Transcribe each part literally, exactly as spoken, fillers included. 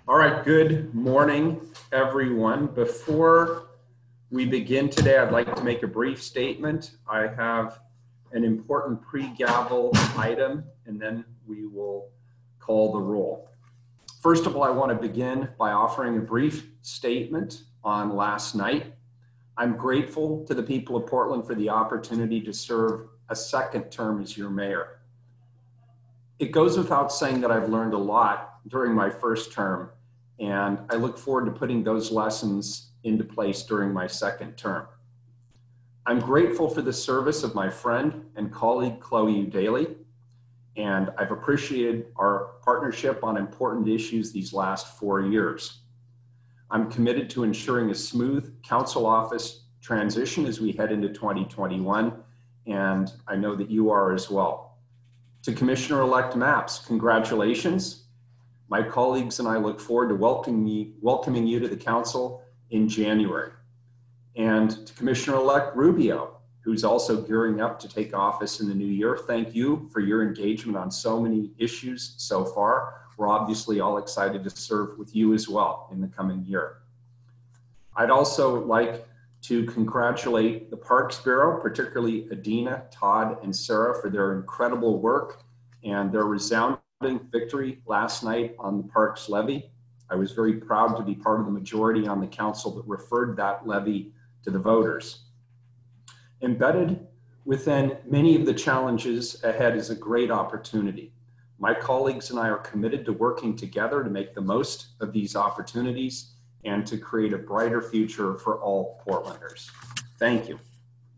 All right, good morning, everyone. Before we begin today, I'd like to make a brief statement. I have an important pre-gavel item, and then we will call the roll. First of all, I want to begin by offering a brief statement on last night. I'm grateful to the people of Portland for the opportunity to serve a second term as your mayor. It goes without saying that I've learned a lot during my first term, and I look forward to putting those lessons into place during my second term. I'm grateful for the service of my friend and colleague, Chloe Eudaly, and I've appreciated our partnership on important issues these last four years. I'm committed to ensuring a smooth council office transition as we head into twenty twenty-one, and I know that you are as well. To Commissioner-elect Mapps, congratulations. My colleagues and I look forward to welcoming you, welcoming you to the council in January. And to Commissioner-elect Rubio, who's also gearing up to take office in the new year, thank you for your engagement on so many issues so far. We're obviously all excited to serve with you as well in the coming year. I'd also like to congratulate the Parks Bureau, particularly Adina, Todd, and Sarah for their incredible work and their resounding victory last night on the Parks levy. I was very proud to be part of the majority on the council that referred that levy to the voters. Embedded within many of the challenges ahead is a great opportunity. My colleagues and I are committed to working together to make the most of these opportunities and to create a brighter future for all Portlanders. Thank you.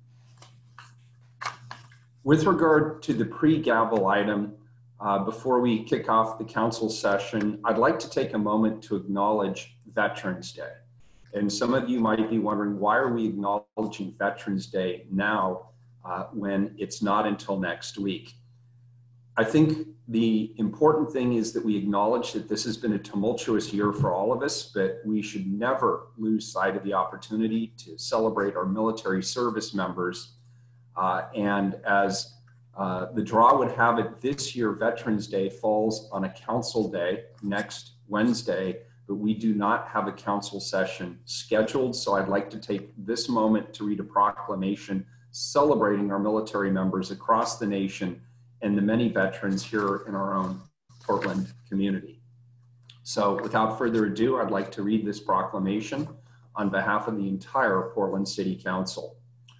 With regard to the pre-gavel item, uh, before we kick off the council session, I'd like to take a moment to acknowledge Veterans Day. And some of you might be wondering, why are we acknowledging Veterans Day now uh, when it's not until next week? I think the important thing is that we acknowledge that this has been a tumultuous year for all of us, but we should never lose sight of the opportunity to celebrate our military service members. Uh, and as uh, the draw would have it, this year, Veterans Day falls on a council day next Wednesday, but we do not have a council session scheduled. So I'd like to take this moment to read a proclamation celebrating our military members across the nation and the many veterans here in our own Portland community. So without further ado, I'd like to read this proclamation on behalf of the entire Portland City Council.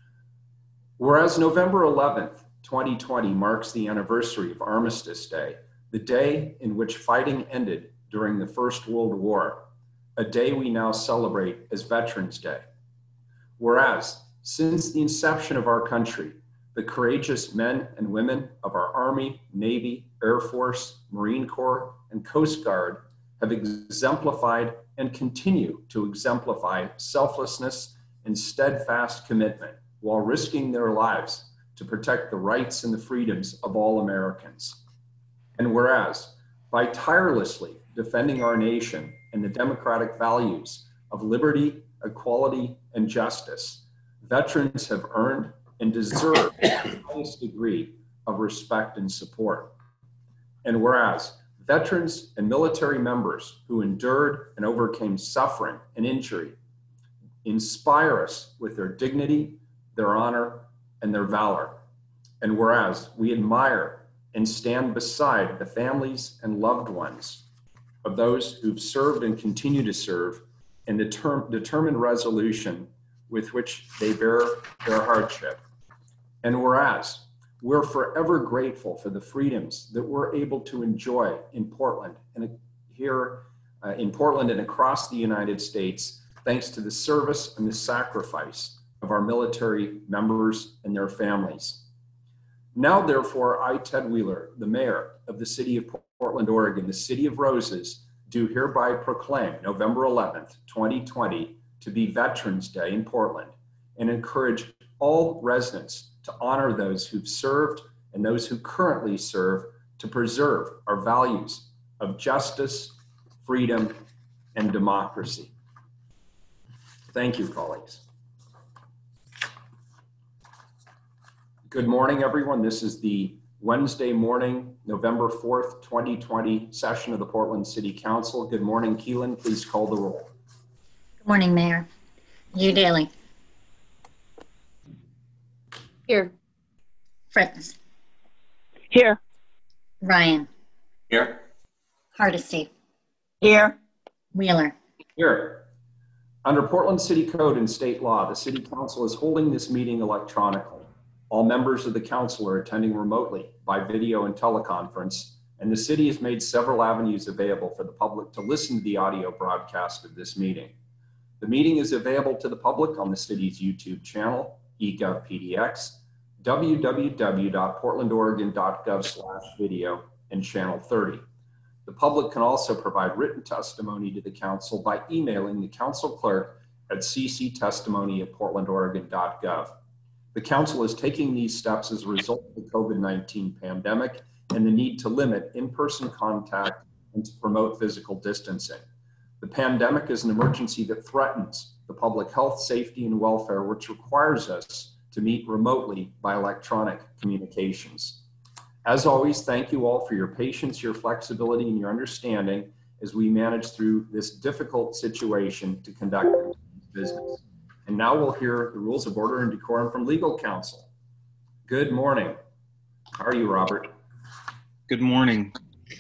Whereas November eleventh, twenty twenty marks the anniversary of Armistice Day, the day in which fighting ended during the First World War, a day we now celebrate as Veterans Day. Whereas since the inception of our country, the courageous men and women of our Army, Navy, Air Force, Marine Corps, and Coast Guard have exemplified and continue to exemplify selflessness and steadfast commitment while risking their lives to protect the rights and the freedoms of all Americans. And whereas, by tirelessly defending our nation and the democratic values of liberty, equality, and justice, veterans have earned and deserve the highest degree of respect and support. And whereas veterans and military members who endured and overcame suffering and injury inspire us with their dignity, their honor, and their valor. And whereas we admire and stand beside the families and loved ones of those who've served and continue to serve in the term, determined resolution with which they bear their hardship. And whereas we're forever grateful for the freedoms that we're able to enjoy in Portland and here uh, in Portland and across the United States, thanks to the service and the sacrifice of our military members and their families. Now, therefore, I, Ted Wheeler, the mayor of the city of Portland, Oregon, the city of roses, do hereby proclaim November eleventh, twenty twenty to be Veterans Day in Portland and encourage all residents to honor those who've served and those who currently serve to preserve our values of justice, freedom, and democracy. Thank you, colleagues. Good morning, everyone. This is the Wednesday morning, November fourth, twenty twenty, session of the Portland City Council. Good morning, Keelan. Please call the roll. Good morning, Mayor. Hugh Daly. Here. Fritz. Here. Ryan. Here. Hardesty. Here. Wheeler. Here. Under Portland City Code and state law, the City Council is holding this meeting electronically. All members of the council are attending remotely by video and teleconference, and the city has made several avenues available for the public to listen to the audio broadcast of this meeting. The meeting is available to the public on the city's YouTube channel, eGovPDX, w w w dot portland oregon dot gov slash video, and channel thirty. The public can also provide written testimony to the council by emailing the council clerk at c c testimony at portland oregon dot gov. The council is taking these steps as a result of the COVID nineteen pandemic and the need to limit in-person contact and to promote physical distancing. The pandemic is an emergency that threatens the public health, safety, and welfare, which requires us to meet remotely by electronic communications. As always, thank you all for your patience, your flexibility, and your understanding as we manage through this difficult situation to conduct business. And now we'll hear the rules of order and decorum from legal counsel. Good morning. How are you, Robert? Good morning.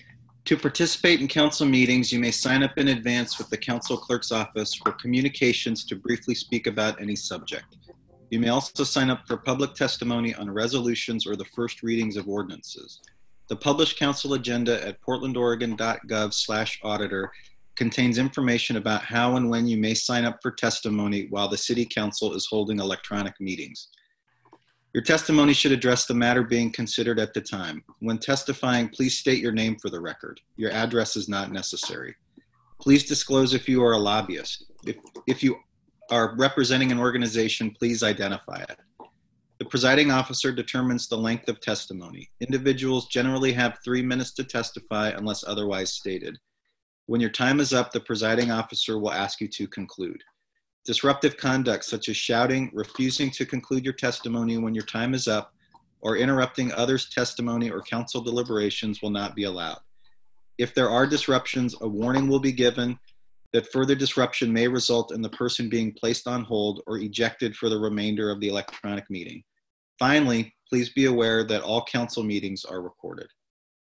To participate in council meetings, you may sign up in advance with the council clerk's office for communications to briefly speak about any subject. You may also sign up for public testimony on resolutions or the first readings of ordinances. The published council agenda at portland oregon dot gov slash auditor contains information about how and when you may sign up for testimony while the City Council is holding electronic meetings. Your testimony should address the matter being considered at the time. When testifying, please state your name for the record. Your address is not necessary. Please disclose if you are a lobbyist. If, if you are representing an organization, please identify it. The presiding officer determines the length of testimony. Individuals generally have three minutes to testify unless otherwise stated. When your time is up, the presiding officer will ask you to conclude. Disruptive conduct such as shouting, refusing to conclude your testimony when your time is up, or interrupting others' testimony or council deliberations will not be allowed. If there are disruptions, a warning will be given that further disruption may result in the person being placed on hold or ejected for the remainder of the electronic meeting. Finally, please be aware that all council meetings are recorded.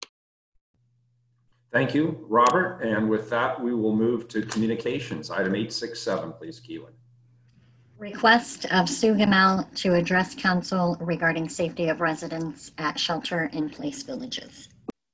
Thank you, Robert. And with that, we will move to communications. Item eight six seven, please, Keelan. Request of Sue Gamel to address council regarding safety of residents at shelter-in-place villages.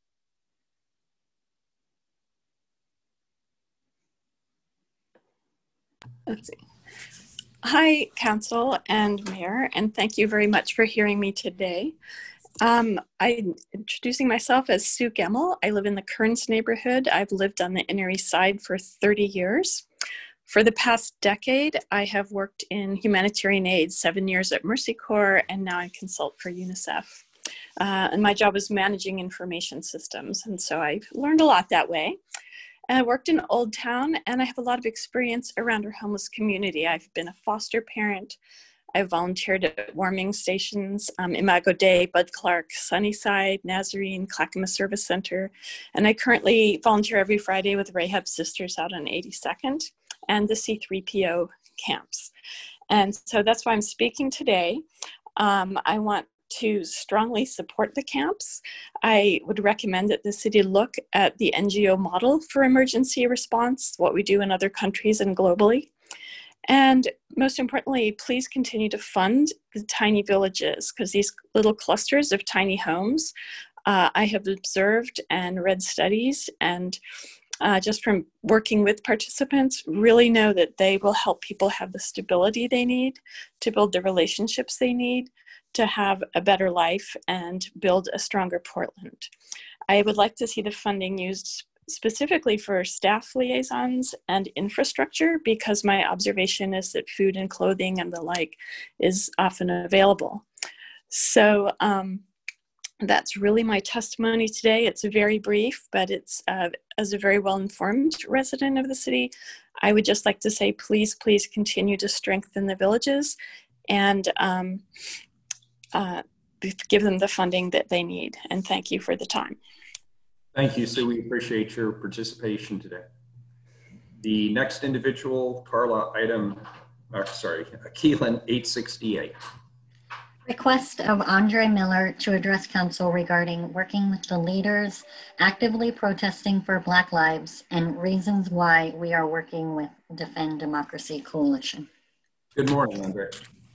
Let's see. Hi, Council and Mayor, and thank you very much for hearing me today. Um, I'm introducing myself as Sue Gemmel. I live in the Kearns neighborhood. I've lived on the Inner East Side for thirty years. For the past decade, I have worked in humanitarian aid, seven years at Mercy Corps, and now I consult for UNICEF. Uh, and my job is managing information systems, and so I've learned a lot that way. And I worked in Old Town, and I have a lot of experience around our homeless community. I've been a foster parent. I've volunteered at warming stations, um, Imago Dei, Bud Clark, Sunnyside, Nazarene, Clackamas Service Center. And I currently volunteer every Friday with Rahab Sisters out on eighty-second and the C three P O camps. And so that's why I'm speaking today. Um, I want to strongly support the camps. I would recommend that the city look at the N G O model for emergency response, what we do in other countries and globally. And most importantly, please continue to fund the tiny villages, because these little clusters of tiny homes, uh, I have observed and read studies, and uh, just from working with participants, really know that they will help people have the stability they need to build the relationships they need to have a better life and build a stronger Portland. I would like to see the funding used specifically for staff liaisons and infrastructure, because my observation is that food and clothing and the like is often available. So um, that's really my testimony today. It's very brief, but it's uh, as a very well-informed resident of the city, I would just like to say, please, please continue to strengthen the villages and um, uh, give them the funding that they need. And thank you for the time. Thank you, Sue. We appreciate your participation today. The next individual, Carla, item, uh, sorry, Keelan, eight sixty-eight. Request of Andre Miller to address council regarding working with the leaders actively protesting for Black Lives and reasons why we are working with Defend Democracy Coalition. Good morning, Andre.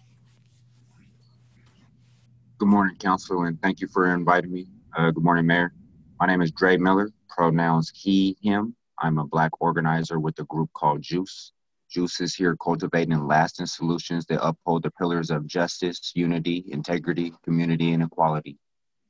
Good morning, Council, and thank you for inviting me. Uh, good morning, Mayor. My name is Dre Miller, pronouns he, him. I'm a Black organizer with a group called JUICE. JUICE is here cultivating lasting solutions that uphold the pillars of justice, unity, integrity, community, and equality.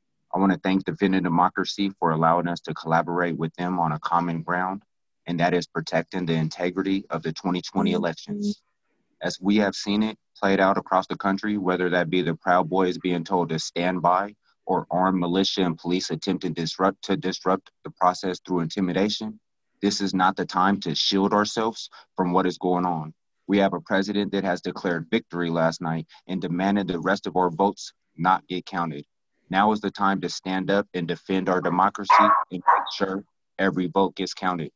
I want to thank Defending Democracy for allowing us to collaborate with them on a common ground, and that is protecting the integrity of the twenty twenty elections. As we have seen it played out across the country, whether that be the Proud Boys being told to stand by or armed militia and police attempting to disrupt, to disrupt the process through intimidation, this is not the time to shield ourselves from what is going on. We have a president that has declared victory last night and demanded the rest of our votes not get counted. Now is the time to stand up and defend our democracy and make sure every vote gets counted.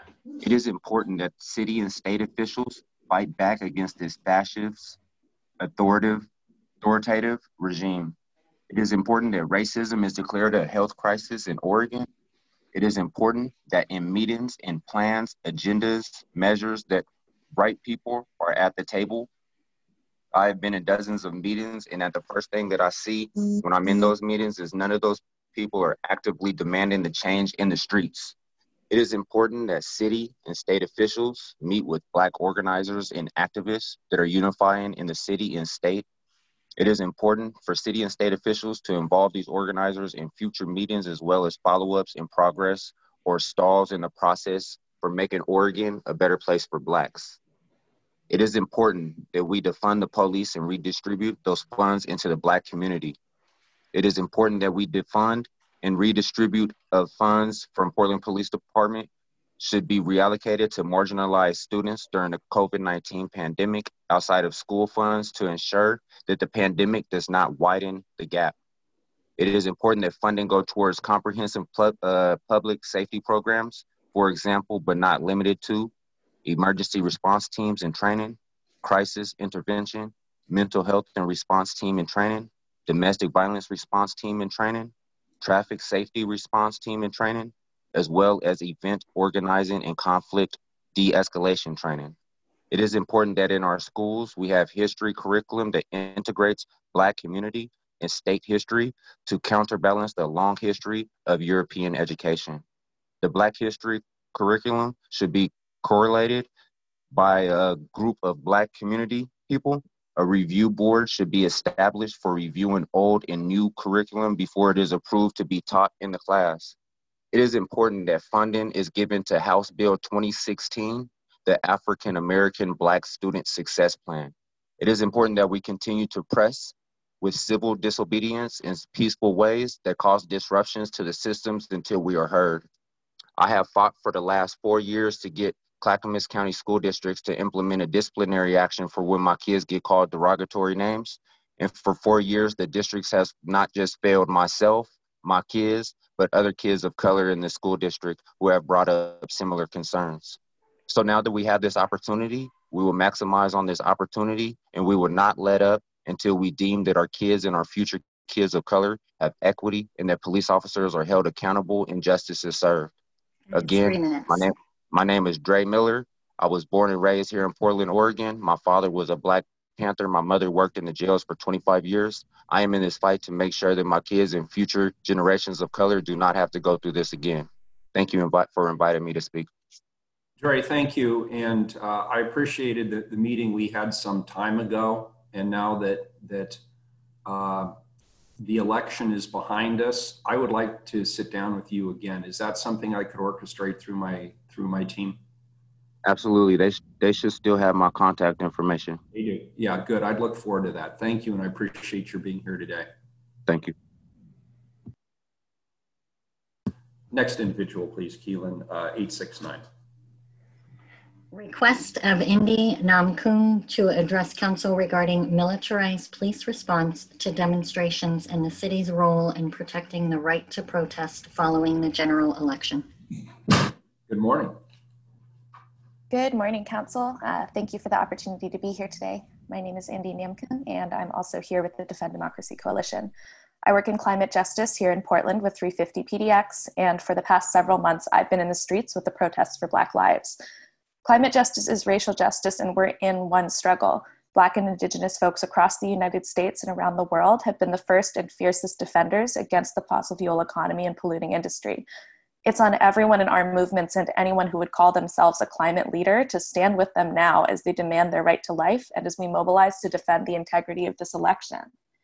It is important that city and state officials fight back against this fascist, authoritative, authoritative regime. It is important that racism is declared a health crisis in Oregon. It is important that in meetings and plans, agendas, measures, that right people are at the table. I've been in dozens of meetings, and that the first thing that I see when I'm in those meetings is none of those people are actively demanding the change in the streets. It is important that city and state officials meet with Black organizers and activists that are unifying in the city and state. It is important for city and state officials to involve these organizers in future meetings, as well as follow-ups in progress or stalls in the process for making Oregon a better place for Blacks. It is important that we defund the police and redistribute those funds into the Black community. It is important that we defund and redistribute of funds from Portland Police Department should be reallocated to marginalized students during the COVID nineteen pandemic outside of school funds to ensure that the pandemic does not widen the gap. It is important that funding go towards comprehensive pu- uh, public safety programs, for example, but not limited to emergency response teams and training, crisis intervention, mental health and response team and training, domestic violence response team and training, traffic safety response team and training, as well as event organizing and conflict de-escalation training. It is important that in our schools, we have history curriculum that integrates Black community and state history to counterbalance the long history of European education. The Black history curriculum should be correlated by a group of Black community people. A review board should be established for reviewing old and new curriculum before it is approved to be taught in the class. It is important that funding is given to House Bill twenty sixteen, the African American Black Student Success Plan. It is important that we continue to press with civil disobedience in peaceful ways that cause disruptions to the systems until we are heard. I have fought for the last four years to get Clackamas County school districts to implement a disciplinary action for when my kids get called derogatory names. And for four years, the districts has not just failed myself, my kids, but other kids of color in the school district who have brought up similar concerns. So now that we have this opportunity, we will maximize on this opportunity, and we will not let up until we deem that our kids and our future kids of color have equity and that police officers are held accountable and justice is served. Again, my name, my name is Dre Miller. I was born and raised here in Portland, Oregon. My father was a Black Panther. My mother worked in the jails for twenty-five years. I am in this fight to make sure that my kids and future generations of color do not have to go through this again. Thank you for inviting me to speak. Dre, thank you. And uh, I appreciated the, the meeting we had some time ago. And now that, that uh, the election is behind us, I would like to sit down with you again. Is that something I could orchestrate through my, through my team? Absolutely. They, sh- they should still have my contact information. They do. Yeah, good. I'd look forward to that. Thank you. And I appreciate your being here today. Thank you. Next individual, please, Keelan, uh, eight six nine. Request of Indy Namkung to address council regarding militarized police response to demonstrations and the city's role in protecting the right to protest following the general election. Good morning. Good morning, Council. Uh, thank you for the opportunity to be here today. My name is Indy Namkung, and I'm also here with the Defend Democracy Coalition. I work in climate justice here in Portland with three fifty P D X, and for the past several months, I've been in the streets with the protests for Black lives. Climate justice is racial justice, and we're in one struggle. Black and Indigenous folks across the United States and around the world have been the first and fiercest defenders against the fossil fuel economy and polluting industry. It's on everyone in our movements and anyone who would call themselves a climate leader to stand with them now as they demand their right to life and as we mobilize to defend the integrity of this election.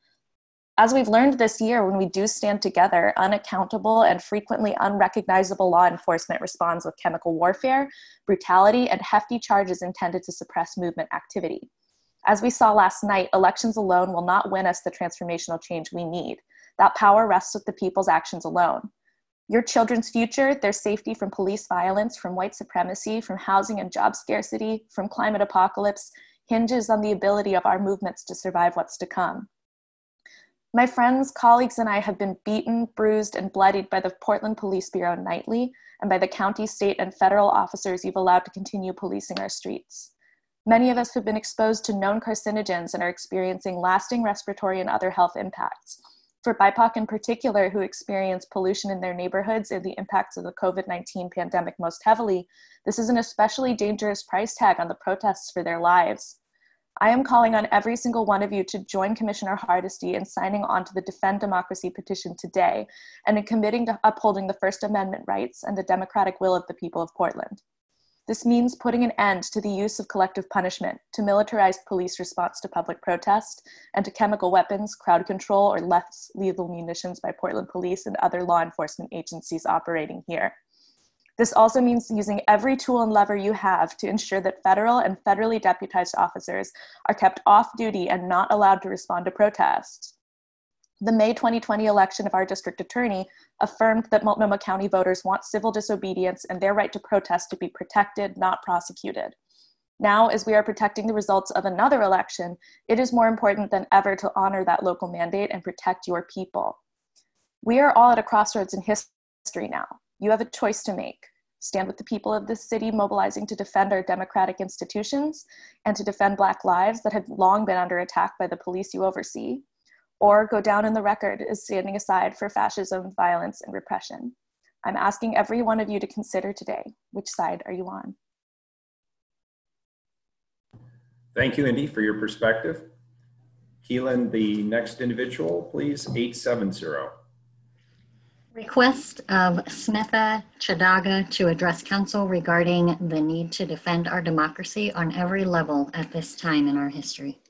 As we've learned this year, when we do stand together, unaccountable and frequently unrecognizable law enforcement responds with chemical warfare, brutality, and hefty charges intended to suppress movement activity. As we saw last night, elections alone will not win us the transformational change we need. That power rests with the people's actions alone. Your children's future, their safety from police violence, from white supremacy, from housing and job scarcity, from climate apocalypse, hinges on the ability of our movements to survive what's to come. My friends, colleagues, and I have been beaten, bruised, and bloodied by the Portland Police Bureau nightly and by the county, state, and federal officers you've allowed to continue policing our streets. Many of us have been exposed to known carcinogens and are experiencing lasting respiratory and other health impacts. For B I P O C in particular, who experience pollution in their neighborhoods and the impacts of the COVID nineteen pandemic most heavily, this is an especially dangerous price tag on the protests for their lives. I am calling on every single one of you to join Commissioner Hardesty in signing on to the Defend Democracy petition today and in committing to upholding the First Amendment rights and the democratic will of the people of Portland. This means putting an end to the use of collective punishment, to militarized police response to public protest, and to chemical weapons, crowd control, or less lethal munitions by Portland police and other law enforcement agencies operating here. This also means using every tool and lever you have to ensure that federal and federally deputized officers are kept off duty and not allowed to respond to protests. The May twenty twenty election of our district attorney affirmed that Multnomah County voters want civil disobedience and their right to protest to be protected, not prosecuted. Now, as we are protecting the results of another election, it is more important than ever to honor that local mandate and protect your people. We are all at a crossroads in history now. You have a choice to make. Stand with the people of this city mobilizing to defend our democratic institutions and to defend Black lives that have long been under attack by the police you oversee, or go down in the record as standing aside for fascism, violence, and repression. I'm asking every one of you to consider today, which side are you on? Thank you, Indy, for your perspective. Keelan, the next individual, please, eight seven zero. Request of Smitha Chadaga to address council regarding the need to defend our democracy on every level at this time in our history.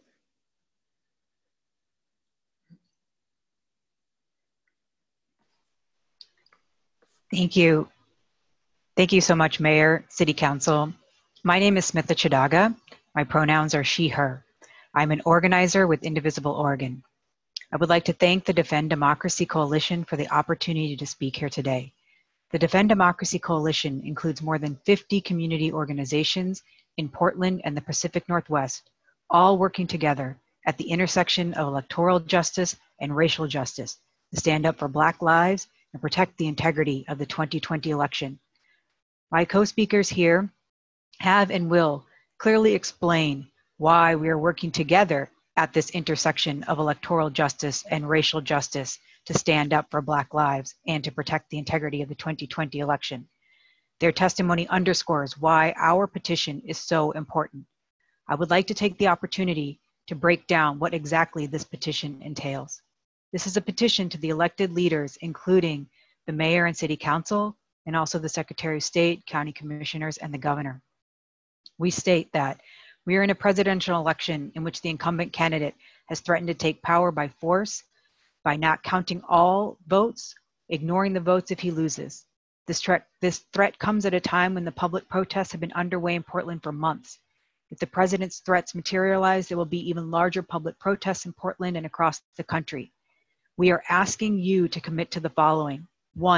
Thank you. Thank you so much, Mayor, City Council. My name is Smitha Chadaga. My pronouns are she, her. I'm an organizer with Indivisible Oregon. I would like to thank the Defend Democracy Coalition for the opportunity to speak here today. The Defend Democracy Coalition includes more than fifty community organizations in Portland and the Pacific Northwest, all working together at the intersection of electoral justice and racial justice to stand up for Black lives and protect the integrity of the twenty twenty election. My co-speakers here have and will clearly explain why we are working together at this intersection of electoral justice and racial justice to stand up for Black lives and to protect the integrity of the twenty twenty election. Their testimony underscores why our petition is so important. I would like to take the opportunity to break down what exactly this petition entails. This is a petition to the elected leaders, including the mayor and city council, and also the Secretary of State, county commissioners, and the governor. We state that we are in a presidential election in which the incumbent candidate has threatened to take power by force, by not counting all votes, ignoring the votes if he loses. This threat, this threat comes at a time when the public protests have been underway in Portland for months. If the president's threats materialize, there will be even larger public protests in Portland and across the country. We are asking you to commit to the following. One,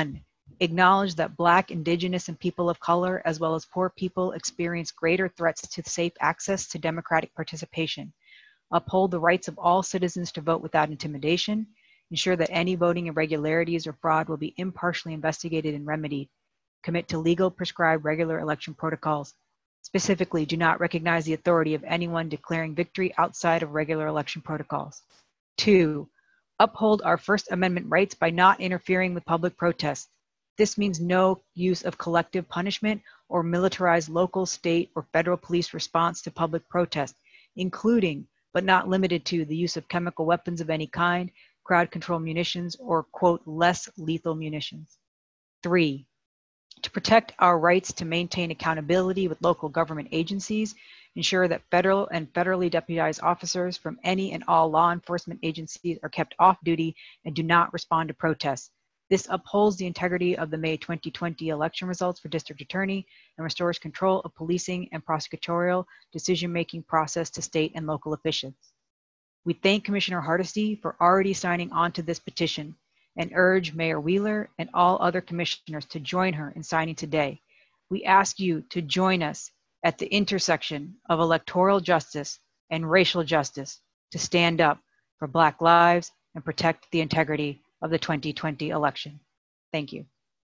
Acknowledge that Black, Indigenous, and people of color, as well as poor people, experience greater threats to safe access to democratic participation. Uphold the rights of all citizens to vote without intimidation. Ensure that any voting irregularities or fraud will be impartially investigated and remedied. Commit to legal prescribed regular election protocols. Specifically, do not recognize the authority of anyone declaring victory outside of regular election protocols. Two, uphold our First Amendment rights by not interfering with public protests. This means no use of collective punishment or militarized local, state, or federal police response to public protest, including, but not limited to, the use of chemical weapons of any kind, crowd control munitions, or, quote, less lethal munitions. Three, to protect our rights to maintain accountability with local government agencies, ensure that federal and federally deputized officers from any and all law enforcement agencies are kept off duty and do not respond to protests. This upholds the integrity of the May twenty twenty election results for district attorney and restores control of policing and prosecutorial decision-making process to state and local officials. We thank Commissioner Hardesty for already signing on to this petition and urge Mayor Wheeler and all other commissioners to join her in signing today. We ask you to join us at the intersection of electoral justice and racial justice to stand up for Black lives and protect the integrity of the twenty twenty election. Thank you.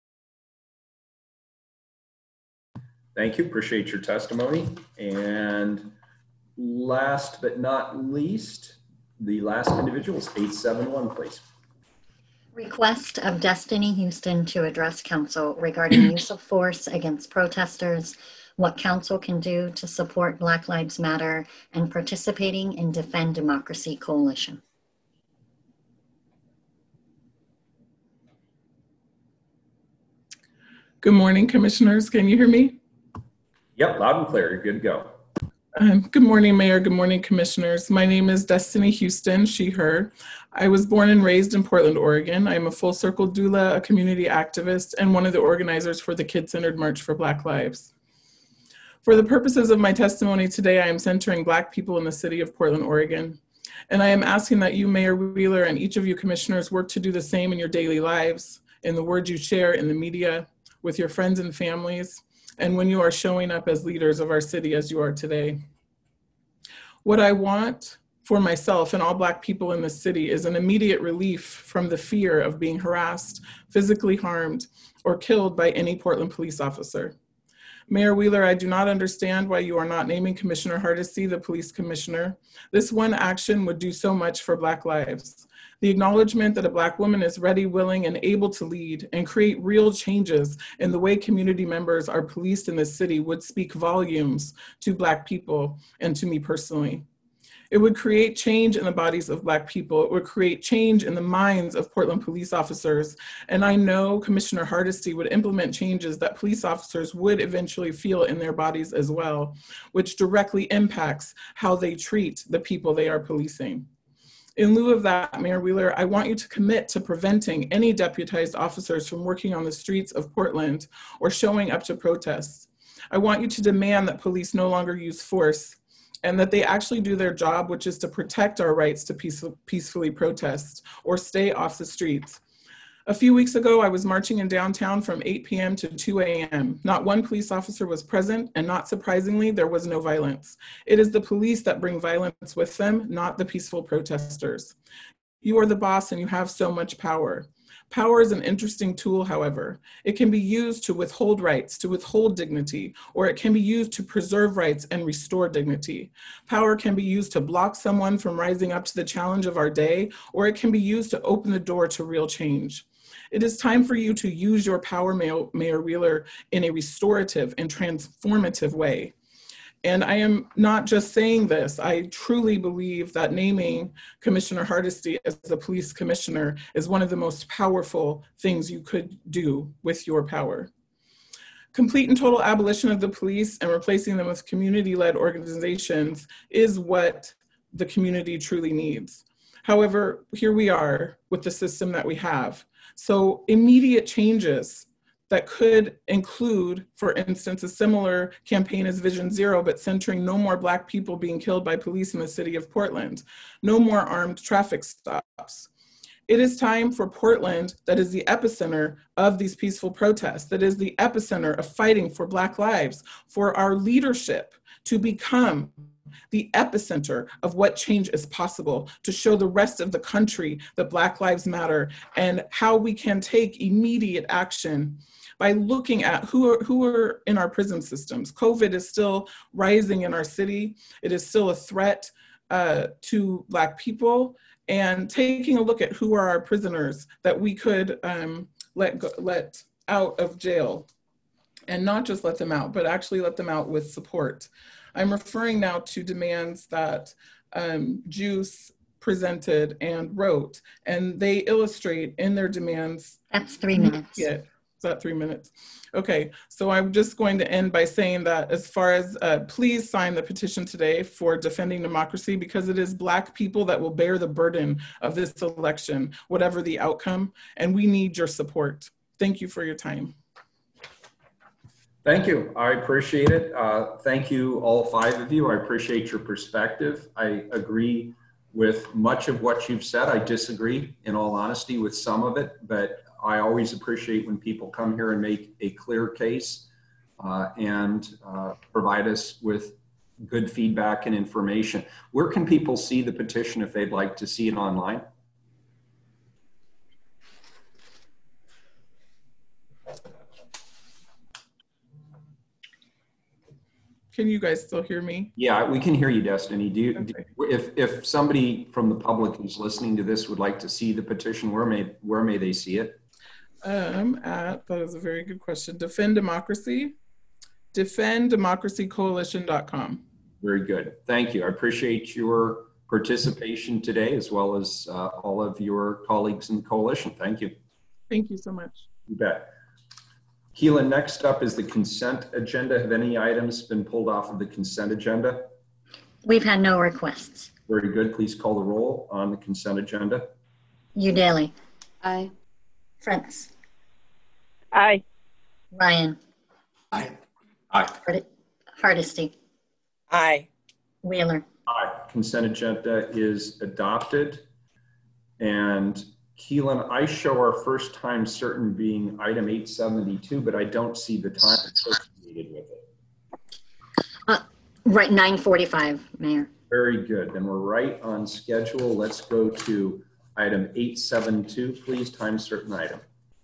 Thank you. Appreciate your testimony. And last but not least, the last individual is eight seven one, please. Request of Destiny Houston to address council regarding use of force against protesters, what council can do to support Black Lives Matter, and participating in Defend Democracy Coalition. Good morning, commissioners. Can you hear me? Yep, loud and clear. You're good to go. Um, good morning, Mayor. Good morning, commissioners. My name is Destiny Houston, she, her. I was born and raised in Portland, Oregon. I am a full circle doula, a community activist, and one of the organizers for the Kid-Centered March for Black Lives. For the purposes of my testimony today, I am centering Black people in the city of Portland, Oregon. And I am asking that you, Mayor Wheeler, and each of you commissioners work to do the same in your daily lives, in the words you share in the media, with your friends and families, and when you are showing up as leaders of our city as you are today. What I want for myself and all Black people in the city is an immediate relief from the fear of being harassed, physically harmed, or killed by any Portland police officer. Mayor Wheeler, I do not understand why you are not naming Commissioner Hardesty the police commissioner. This one action would do so much for Black lives. The acknowledgement that a Black woman is ready, willing, and able to lead and create real changes in the way community members are policed in this city would speak volumes to Black people and to me personally. It would create change in the bodies of Black people. It would create change in the minds of Portland police officers. And I know Commissioner Hardesty would implement changes that police officers would eventually feel in their bodies as well, which directly impacts how they treat the people they are policing. In lieu of that, Mayor Wheeler, I want you to commit to preventing any deputized officers from working on the streets of Portland or showing up to protests. I want you to demand that police no longer use force and that they actually do their job, which is to protect our rights to peace, peacefully protest or stay off the streets. A few weeks ago, I was marching in downtown from eight p m to two a m Not one police officer was present, and not surprisingly, there was no violence. It is the police that bring violence with them, not the peaceful protesters. You are the boss and you have so much power. Power is an interesting tool, however. It can be used to withhold rights, to withhold dignity, or it can be used to preserve rights and restore dignity. Power can be used to block someone from rising up to the challenge of our day, or it can be used to open the door to real change. It is time for you to use your power, Mayor Wheeler, in a restorative and transformative way. And I am not just saying this, I truly believe that naming Commissioner Hardesty as the police commissioner is one of the most powerful things you could do with your power. Complete and total abolition of the police and replacing them with community-led organizations is what the community truly needs. However, here we are with the system that we have. So immediate changes that could include, for instance, a similar campaign as Vision Zero, but centering no more Black people being killed by police in the city of Portland, no more armed traffic stops, It is time for Portland, that is the epicenter of these peaceful protests, that is the epicenter of fighting for Black lives, for our leadership to become the epicenter of what change is possible, to show the rest of the country that Black lives matter and how we can take immediate action by looking at who are, who are in our prison systems. COVID is still rising in our city. It is still a threat uh, to Black people, and taking a look at who are our prisoners that we could um, let go, let out of jail, and not just let them out, but actually let them out with support. I'm referring now to demands that um, Juice presented and wrote, and they illustrate in their demands. That's three minutes. Yeah, is that three minutes? Okay, so I'm just going to end by saying that as far as, uh, please sign the petition today for defending democracy, because it is Black people that will bear the burden of this election, whatever the outcome, and we need your support. Thank you for your time. Thank you. I appreciate it. Uh, thank you, all five of you. I appreciate your perspective. I agree with much of what you've said. I disagree, in all honesty, with some of it, but I always appreciate when people come here and make a clear case uh, and uh, provide us with good feedback and information. Where can people see the petition if they'd like to see it online? Can you guys still hear me? Yeah, we can hear you, Destiny. Do you, Okay. do, if if somebody from the public who's listening to this would like to see the petition, where may where may they see it? Um, at, that is a very good question. Defend Democracy, defend democracy coalition dot com. Very good. Thank you. I appreciate your participation today, as well as uh, all of your colleagues in the coalition. Thank you. Thank you so much. You bet. Keelan, next up is the consent agenda. Have any items been pulled off of the consent agenda? We've had no requests. Very good. Please call the roll on the consent agenda. Udaley. Aye. Fritz. Aye. Ryan. Aye. Aye. Hard- Hardesty. Aye. Wheeler. Aye. Consent agenda is adopted. And Keelan, I show our first time certain being item eight seventy-two, but I don't see the time associated with it. Uh, right, nine forty-five, Mayor. Very good. Then we're right on schedule. Let's go to item eight seventy-two, please. Time certain item.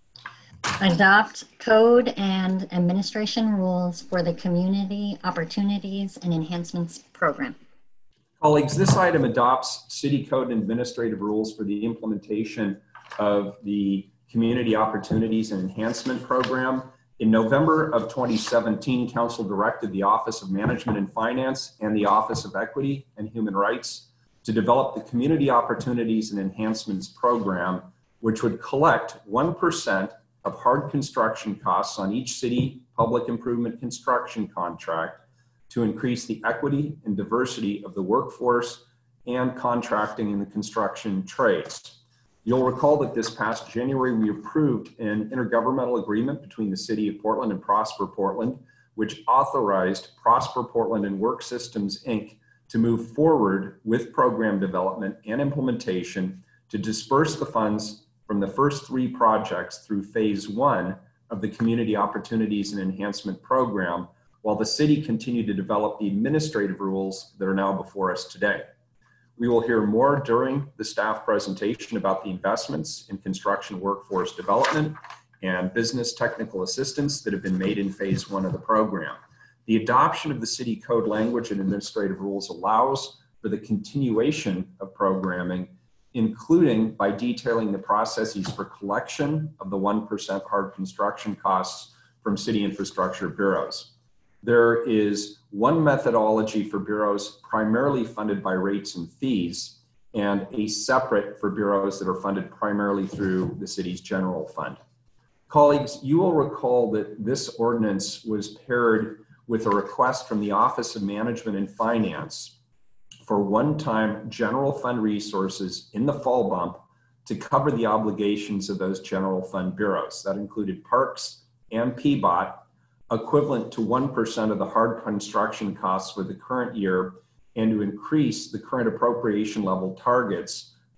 Adopt code and administration rules for the Community Opportunities and Enhancements Program. Colleagues, this item adopts city code and administrative rules for the implementation of the Community Opportunities and Enhancement Program. In November of twenty seventeen, Council directed the Office of Management and Finance and the Office of Equity and Human Rights to develop the Community Opportunities and Enhancements Program, which would collect one percent of hard construction costs on each city public improvement construction contract to increase the equity and diversity of the workforce and contracting in the construction trades. You'll recall that this past January, we approved an intergovernmental agreement between the City of Portland and Prosper Portland, which authorized Prosper Portland and Work Systems, Incorporated to move forward with program development and implementation to disperse the funds from the first three projects through phase one of the Community Opportunities and Enhancement Program, while the city continued to develop the administrative rules that are now before us today. We will hear more during the staff presentation about the investments in construction workforce development and business technical assistance that have been made in phase one of the program. The adoption of the city code language and administrative rules allows for the continuation of programming, including by detailing the processes for collection of the one percent hard construction costs from city infrastructure bureaus. There is one methodology for bureaus primarily funded by rates and fees, and a separate for bureaus that are funded primarily through the city's general fund. Colleagues, you will recall that this ordinance was paired with a request from the Office of Management and Finance for one-time general fund resources in the fall bump to cover the obligations of those general fund bureaus. That included Parks and P B O T, equivalent to one percent of the hard construction costs for the current year, and to increase the current appropriation level targets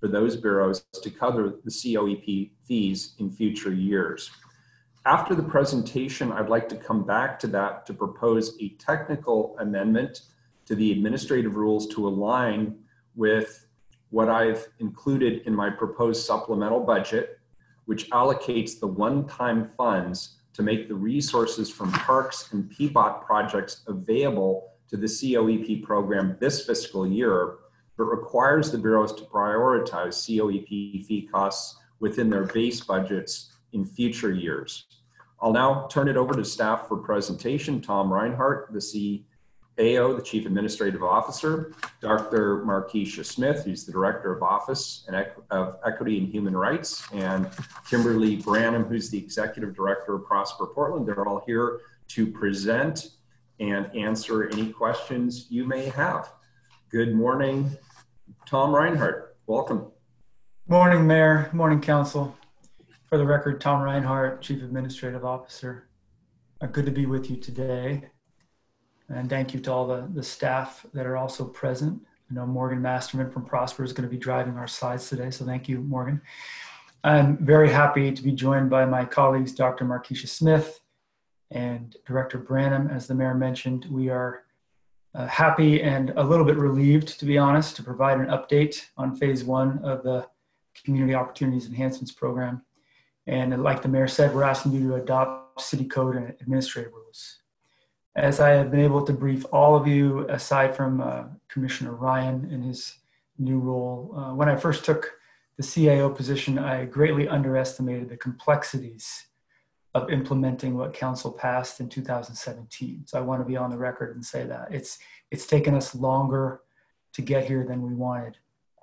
for those bureaus to cover the C O E P fees in future years. After the presentation, I'd like to come back to that to propose a technical amendment to the administrative rules to align with what I've included in my proposed supplemental budget, which allocates the one-time funds to make the resources from parks and P B O T projects available to the C O E P program this fiscal year, but requires the bureaus to prioritize C O E P fee costs within their base budgets in future years. I'll now turn it over to staff for presentation. Tom Reinhardt, the C A O, the Chief Administrative Officer, Doctor Markeisha Smith, who's the Director of Office and Equ of Equity and Human Rights, and Kimberly Branham, who's the Executive Director of Prosper Portland. They're all here to present and answer any questions you may have. Good morning, Tom Reinhardt. Welcome. Morning, Mayor. Morning, Council. For the record, Tom Reinhardt, Chief Administrative Officer. Uh, good to be with you today. And thank you to all the, the staff that are also present. I know Morgan Masterman from Prosper is going to be driving our slides today, so thank you, Morgan. I'm very happy to be joined by my colleagues, Doctor Markeisha Smith and Director Branham. As the Mayor mentioned, we are uh, happy and a little bit relieved, to be honest, to provide an update on phase one of the Community Opportunities Enhancements Program. And like the Mayor said, we're asking you to adopt city code and administrative rules. As I have been able to brief all of you, aside from uh, Commissioner Ryan in his new role, uh, when I first took the C A O position, I greatly underestimated the complexities of implementing what Council passed in two thousand seventeen. So I want to be on the record and say that. It's, it's taken us longer to get here than we wanted.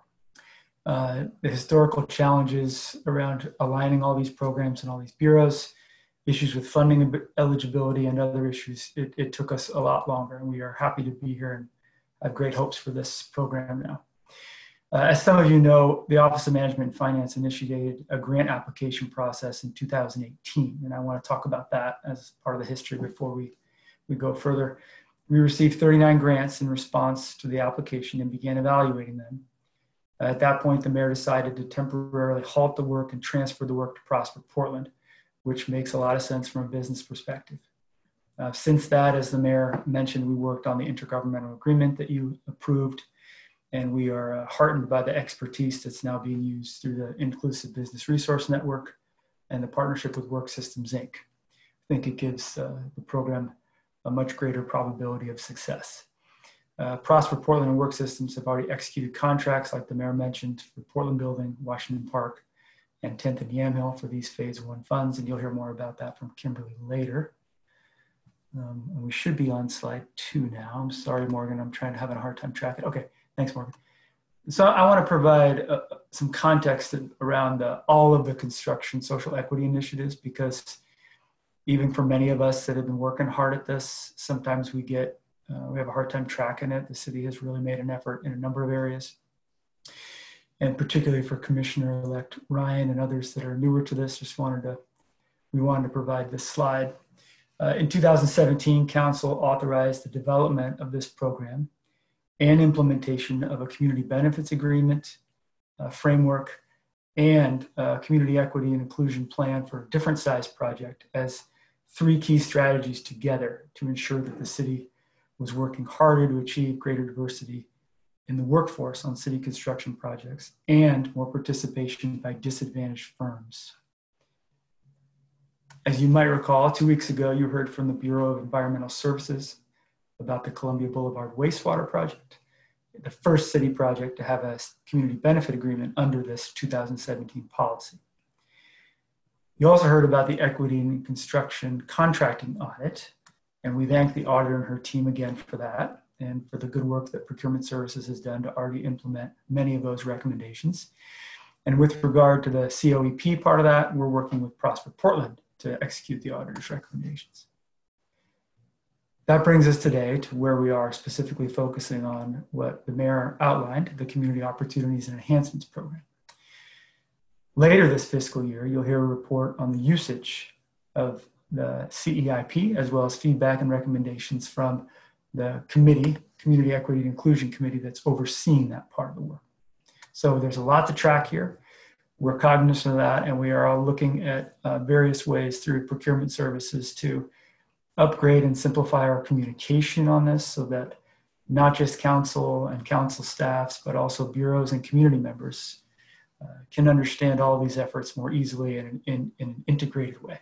Uh, the historical challenges around aligning all these programs and all these bureaus, issues with funding eligibility and other issues, it, it took us a lot longer, and we are happy to be here and have great hopes for this program now. Uh, as some of you know, the Office of Management and Finance initiated a grant application process in two thousand eighteen, and I want to talk about that as part of the history before we, we go further. We received thirty-nine grants in response to the application and began evaluating them. Uh, at that point, the Mayor decided to temporarily halt the work and transfer the work to Prosper Portland, which makes a lot of sense from a business perspective. Uh, since that, as the Mayor mentioned, we worked on the intergovernmental agreement that you approved, and we are uh, heartened by the expertise that's now being used through the Inclusive Business Resource Network and the partnership with Work Systems, Incorporated. I think it gives uh, the program a much greater probability of success. Uh, Prosper Portland and Work Systems have already executed contracts, like the Mayor mentioned, for Portland Building, Washington Park, and tenth and Yamhill for these phase one funds, and you'll hear more about that from Kimberly later. Um, and we should be on slide two now. I'm sorry, Morgan, I'm trying to have a hard time tracking. Okay, thanks, Morgan. So I want to provide uh, some context around uh, all of the construction social equity initiatives, because even for many of us that have been working hard at this, sometimes we get, uh, we have a hard time tracking it. The city has really made an effort in a number of areas. And particularly for Commissioner-elect Ryan and others that are newer to this, just wanted to, we wanted to provide this slide. Uh, in two thousand seventeen, Council authorized the development of this program and implementation of a community benefits agreement, uh, framework, and a community equity and inclusion plan for a different size project as three key strategies together to ensure that the city was working harder to achieve greater diversity in the workforce on city construction projects and more participation by disadvantaged firms. As you might recall, two weeks ago, you heard from the Bureau of Environmental Services about the Columbia Boulevard wastewater project, the first city project to have a community benefit agreement under this two thousand seventeen policy. You also heard about the equity in construction contracting audit, and we thank the auditor and her team again for that, and for the good work that Procurement Services has done to already implement many of those recommendations. And with regard to the C O E P part of that, we're working with Prosper Portland to execute the auditor's recommendations. That brings us today to where we are specifically focusing on what the Mayor outlined, the Community Opportunities and Enhancements Program. Later this fiscal year, you'll hear a report on the usage of the C E I P, as well as feedback and recommendations from the committee, Community Equity and Inclusion Committee, that's overseeing that part of the work. So there's a lot to track here. We're cognizant of that, and we are all looking at uh, various ways through procurement services to upgrade and simplify our communication on this so that not just council and council staffs, but also bureaus and community members uh, can understand all these efforts more easily and in, in, in an integrated way.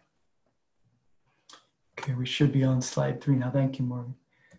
Okay, we should be on slide three now. Thank you, Morgan.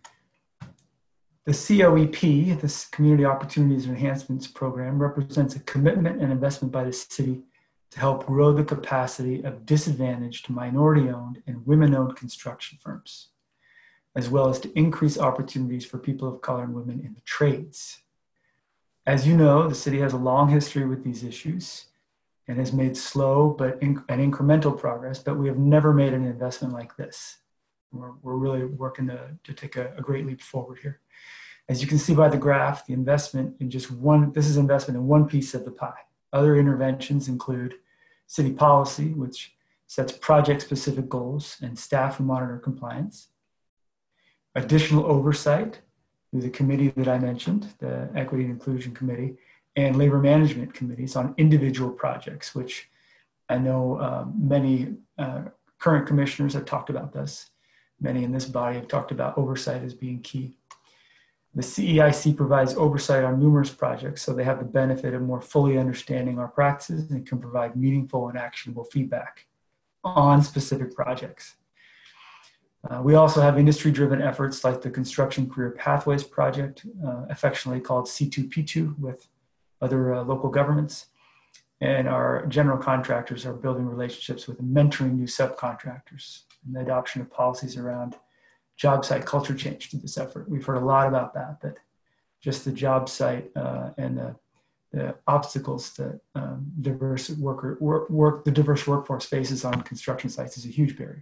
The C O E P, this Community Opportunities and Enhancements Program, represents a commitment and investment by the city to help grow the capacity of disadvantaged, minority-owned, and women-owned construction firms, as well as to increase opportunities for people of color and women in the trades. As you know, the city has a long history with these issues and has made slow but inc- and incremental progress, but we have never made an investment like this. We're, we're really working to, to take a, a great leap forward here. As you can see by the graph, the investment in just one, this is investment in one piece of the pie. Other interventions include city policy, which sets project-specific goals and staff who monitor compliance. Additional oversight through the committee that I mentioned, the Equity and Inclusion Committee, and labor management committees on individual projects, which I know um, many uh, current commissioners have talked about this. Many in this body have talked about oversight as being key. The C E I C provides oversight on numerous projects, so they have the benefit of more fully understanding our practices and can provide meaningful and actionable feedback on specific projects. Uh, we also have industry-driven efforts like the Construction Career Pathways Project, uh, affectionately called C two P two, with other uh, local governments. And our general contractors are building relationships with and mentoring new subcontractors and the adoption of policies around job site culture change through this effort. We've heard a lot about that, that just the job site uh, and the, the obstacles that um, diverse worker work, work, the diverse workforce faces on construction sites is a huge barrier.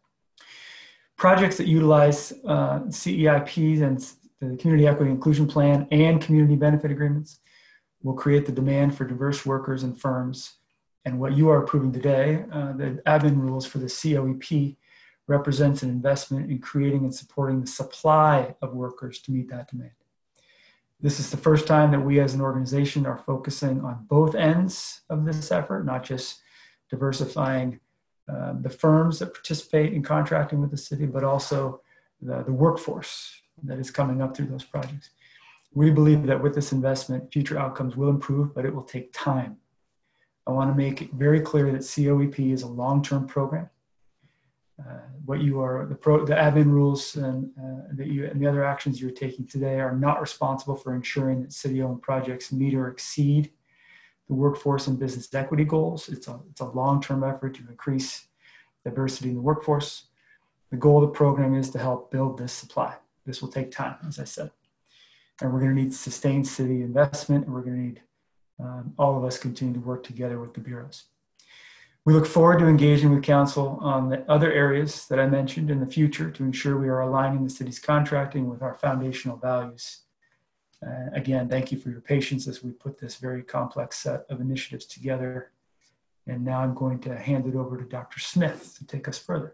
Projects that utilize uh, C E I Ps and the Community Equity Inclusion Plan and community benefit agreements will create the demand for diverse workers and firms. And what you are approving today, uh, the admin rules for the C O E P, represents an investment in creating and supporting the supply of workers to meet that demand. This is the first time that we as an organization are focusing on both ends of this effort, not just diversifying uh, the firms that participate in contracting with the city, but also the, the workforce that is coming up through those projects. We believe that with this investment, future outcomes will improve, but it will take time. I want to make it very clear that C O E P is a long-term program. Uh, what you are, the, pro, the admin rules and, uh, that you, and the other actions you're taking today are not responsible for ensuring that city-owned projects meet or exceed the workforce and business equity goals. It's a, it's a long-term effort to increase diversity in the workforce. The goal of the program is to help build this supply. This will take time, as I said. And we're going to need sustained city investment, and we're going to need um, all of us continue to work together with the bureaus. We look forward to engaging with council on the other areas that I mentioned in the future to ensure we are aligning the city's contracting with our foundational values. Uh, again, thank you for your patience as we put this very complex set of initiatives together. And now I'm going to hand it over to Doctor Smith to take us further.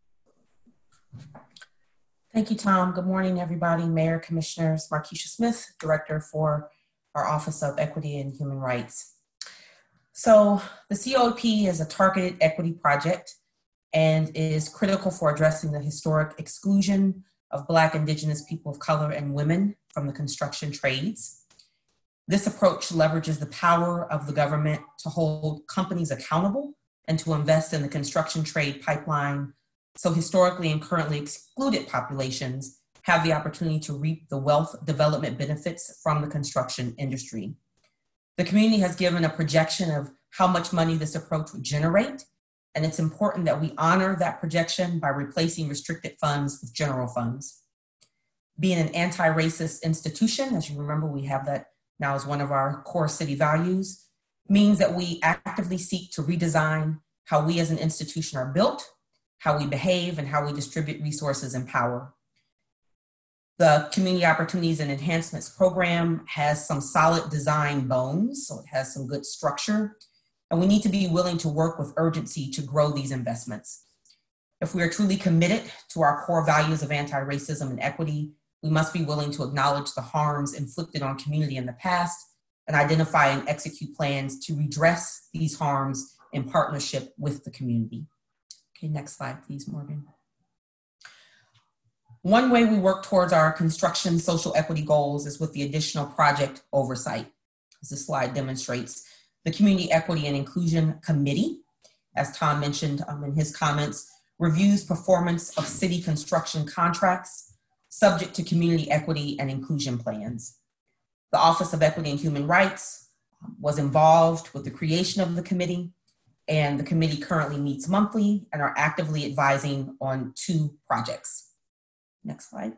Thank you, Tom. Good morning, everybody. Mayor, Commissioners, Markeisha Smith, Director for our Office of Equity and Human Rights. So the C O E P is a targeted equity project and is critical for addressing the historic exclusion of Black, Indigenous, people of color, and women from the construction trades. This approach leverages the power of the government to hold companies accountable and to invest in the construction trade pipeline, so historically and currently excluded populations have the opportunity to reap the wealth development benefits from the construction industry. The community has given a projection of how much money this approach would generate, and it's important that we honor that projection by replacing restricted funds with general funds. Being an anti-racist institution, as you remember, we have that now as one of our core city values, means that we actively seek to redesign how we as an institution are built, how we behave, and how we distribute resources and power. The Community Opportunities and Enhancements Program has some solid design bones, so it has some good structure, and we need to be willing to work with urgency to grow these investments. If we are truly committed to our core values of anti-racism and equity, we must be willing to acknowledge the harms inflicted on community in the past and identify and execute plans to redress these harms in partnership with the community. Okay, next slide, please, Morgan. One way we work towards our construction social equity goals is with the additional project oversight. As this slide demonstrates, the Community Equity and Inclusion Committee, as Tom mentioned um, in his comments, reviews performance of city construction contracts subject to community equity and inclusion plans. The Office of Equity and Human Rights was involved with the creation of the committee, and the committee currently meets monthly and are actively advising on two projects. Next slide.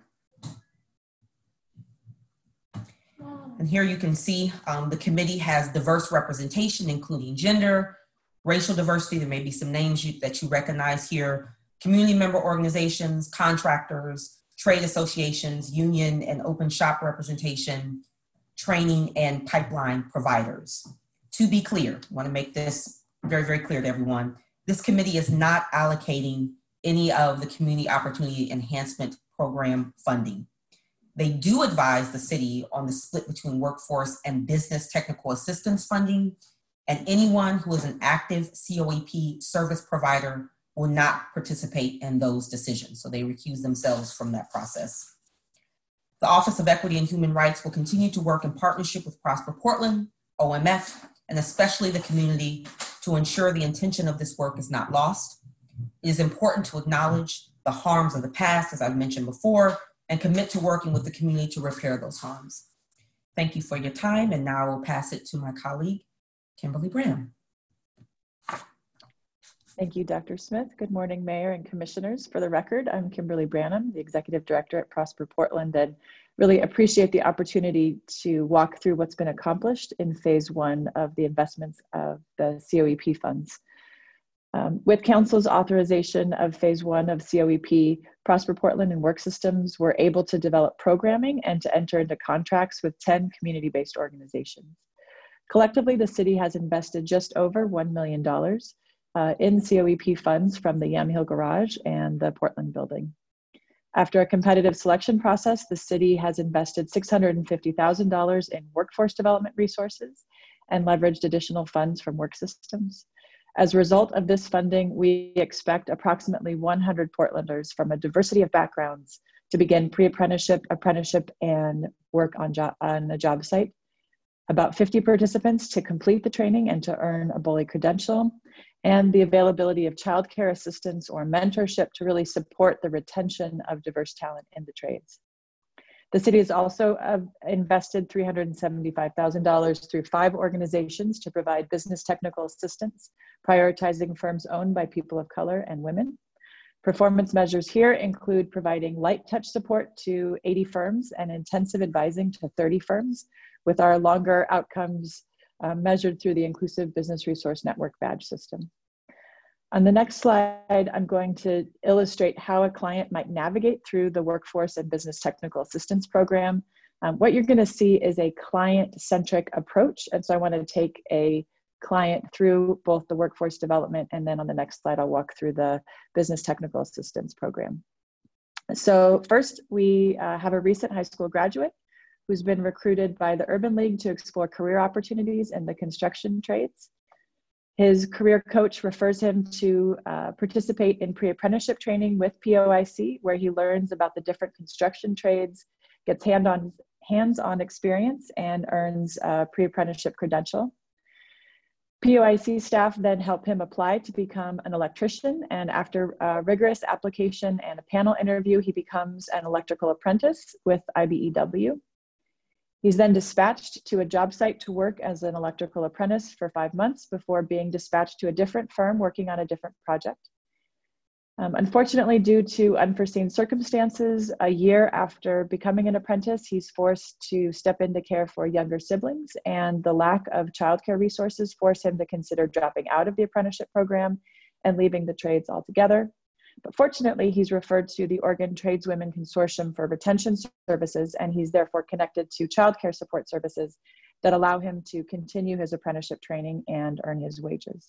And here you can see um, the committee has diverse representation, including gender, racial diversity. There may be some names you, that you recognize here, community member organizations, contractors, trade associations, union and open shop representation, training, and pipeline providers. To be clear, I want to make this very, very clear to everyone. This committee is not allocating any of the Community Opportunity Enhancement Program funding. They do advise the city on the split between workforce and business technical assistance funding, and anyone who is an active C O E P service provider will not participate in those decisions. So they recuse themselves from that process. The Office of Equity and Human Rights will continue to work in partnership with Prosper Portland, O M F, and especially the community to ensure the intention of this work is not lost. It is important to acknowledge the harms of the past, as I've mentioned before, and commit to working with the community to repair those harms. Thank you for your time, and now I will pass it to my colleague, Kimberly Branham. Thank you, Doctor Smith. Good morning, Mayor and Commissioners. For the record, I'm Kimberly Branham, the Executive Director at Prosper Portland, and really appreciate the opportunity to walk through what's been accomplished in phase one of the investments of the C O E P funds. Um, with Council's authorization of phase one of C O E P, Prosper Portland and Work Systems were able to develop programming and to enter into contracts with ten community-based organizations. Collectively, the city has invested just over one million dollars uh, in C O E P funds from the Yamhill Garage and the Portland Building. After a competitive selection process, the city has invested six hundred fifty thousand dollars in workforce development resources and leveraged additional funds from Work Systems. As a result of this funding, we expect approximately one hundred Portlanders from a diversity of backgrounds to begin pre-apprenticeship, apprenticeship, and work on, job, on a job site. About fifty participants to complete the training and to earn a B O L I credential, and the availability of childcare assistance or mentorship to really support the retention of diverse talent in the trades. The city has also uh, invested three hundred seventy-five thousand dollars through five organizations to provide business technical assistance, prioritizing firms owned by people of color and women. Performance measures here include providing light touch support to eighty firms and intensive advising to thirty firms, with our longer outcomes uh, measured through the Inclusive Business Resource Network badge system. On the next slide, I'm going to illustrate how a client might navigate through the Workforce and Business Technical Assistance Program. Um, what you're going to see is a client-centric approach, and so I want to take a client through both the workforce development, and then on the next slide, I'll walk through the Business Technical Assistance Program. So first, we uh, have a recent high school graduate who's been recruited by the Urban League to explore career opportunities in the construction trades. His career coach refers him to uh, participate in pre-apprenticeship training with P O I C, where he learns about the different construction trades, gets hand-on, hands-on experience, and earns a pre-apprenticeship credential. P O I C staff then help him apply to become an electrician, and after a rigorous application and a panel interview, he becomes an electrical apprentice with I B E W. He's then dispatched to a job site to work as an electrical apprentice for five months before being dispatched to a different firm working on a different project. Um, unfortunately, due to unforeseen circumstances, a year after becoming an apprentice, he's forced to step into care for younger siblings, and the lack of childcare resources force him to consider dropping out of the apprenticeship program and leaving the trades altogether. But fortunately, he's referred to the Oregon Tradeswomen Consortium for Retention Services, and he's therefore connected to childcare support services that allow him to continue his apprenticeship training and earn his wages.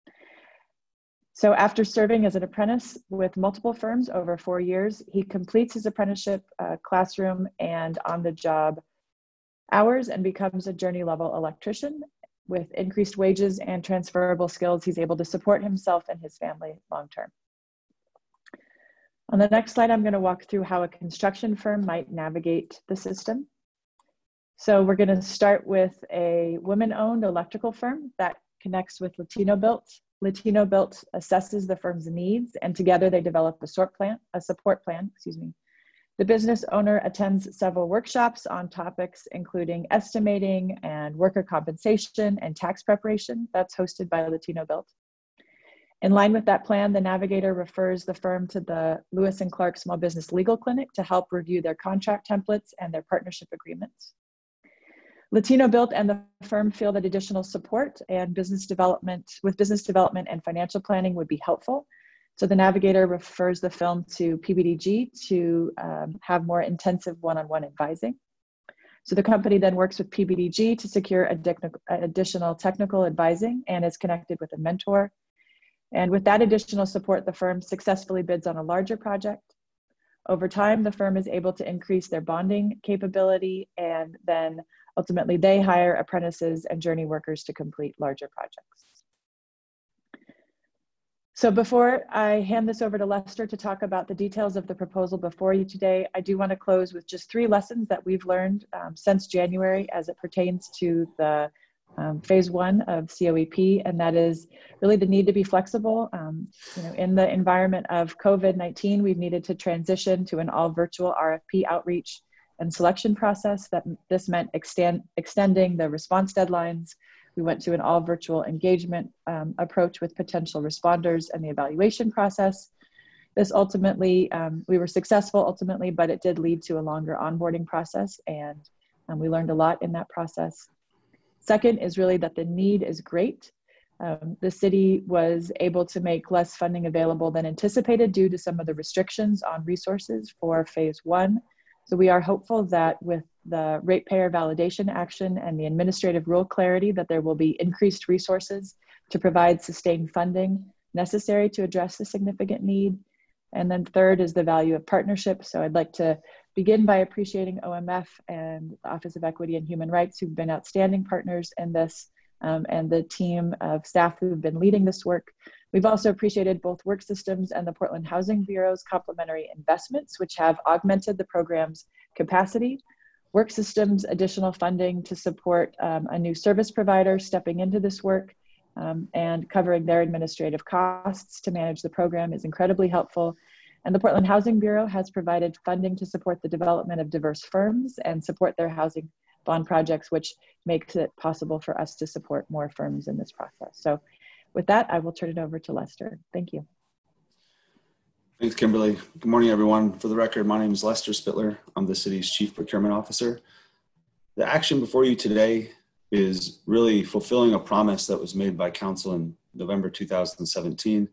So after serving as an apprentice with multiple firms over four years, he completes his apprenticeship uh, classroom and on-the-job hours and becomes a journey level electrician. With increased wages and transferable skills, he's able to support himself and his family long term. On the next slide, I'm going to walk through how a construction firm might navigate the system. So we're going to start with a women-owned electrical firm that connects with Latino Built. Latino Built assesses the firm's needs, and together they develop a support plan, a support plan, excuse me. The business owner attends several workshops on topics including estimating and worker compensation and tax preparation. That's hosted by Latino Built. In line with that plan, the navigator refers the firm to the Lewis and Clark Small Business Legal Clinic to help review their contract templates and their partnership agreements. Latino Built and the firm feel that additional support and business development with business development and financial planning would be helpful. So the navigator refers the firm to P B D G to um, have more intensive one-on-one advising. So the company then works with P B D G to secure additional technical advising and is connected with a mentor. And with that additional support, the firm successfully bids on a larger project. Over time, the firm is able to increase their bonding capability, and then ultimately they hire apprentices and journey workers to complete larger projects. So before I hand this over to Lester to talk about the details of the proposal before you today, I do want to close with just three lessons that we've learned um, since January as it pertains to the um, phase one of C O E P, and that is really the need to be flexible. Um, you know, in the environment of COVID nineteen, we've needed to transition to an all virtual R F P outreach and selection process. That this meant extend, extending the response deadlines. We went to an all virtual engagement um, approach with potential responders and the evaluation process. This ultimately, um, we were successful ultimately, but it did lead to a longer onboarding process, and um, we learned a lot in that process. Second is really that the need is great. Um, the city was able to make less funding available than anticipated due to some of the restrictions on resources for phase one. So we are hopeful that with the ratepayer validation action and the administrative rule clarity, that there will be increased resources to provide sustained funding necessary to address the significant need. And then third is the value of partnership. So I'd like to begin by appreciating O M F and the Office of Equity and Human Rights, who've been outstanding partners in this, um, and the team of staff who've been leading this work. We've also appreciated both Work Systems and the Portland Housing Bureau's complementary investments, which have augmented the program's capacity. Work Systems' additional funding to support um, a new service provider stepping into this work um, and covering their administrative costs to manage the program is incredibly helpful. And the Portland Housing Bureau has provided funding to support the development of diverse firms and support their housing bond projects, which makes it possible for us to support more firms in this process. So with that, I will turn it over to Lester. Thank you. Thanks, Kimberly. Good morning, everyone. For the record, my name is Lester Spittler. I'm the city's Chief Procurement Officer. The action before you today is really fulfilling a promise that was made by Council in November two thousand seventeen.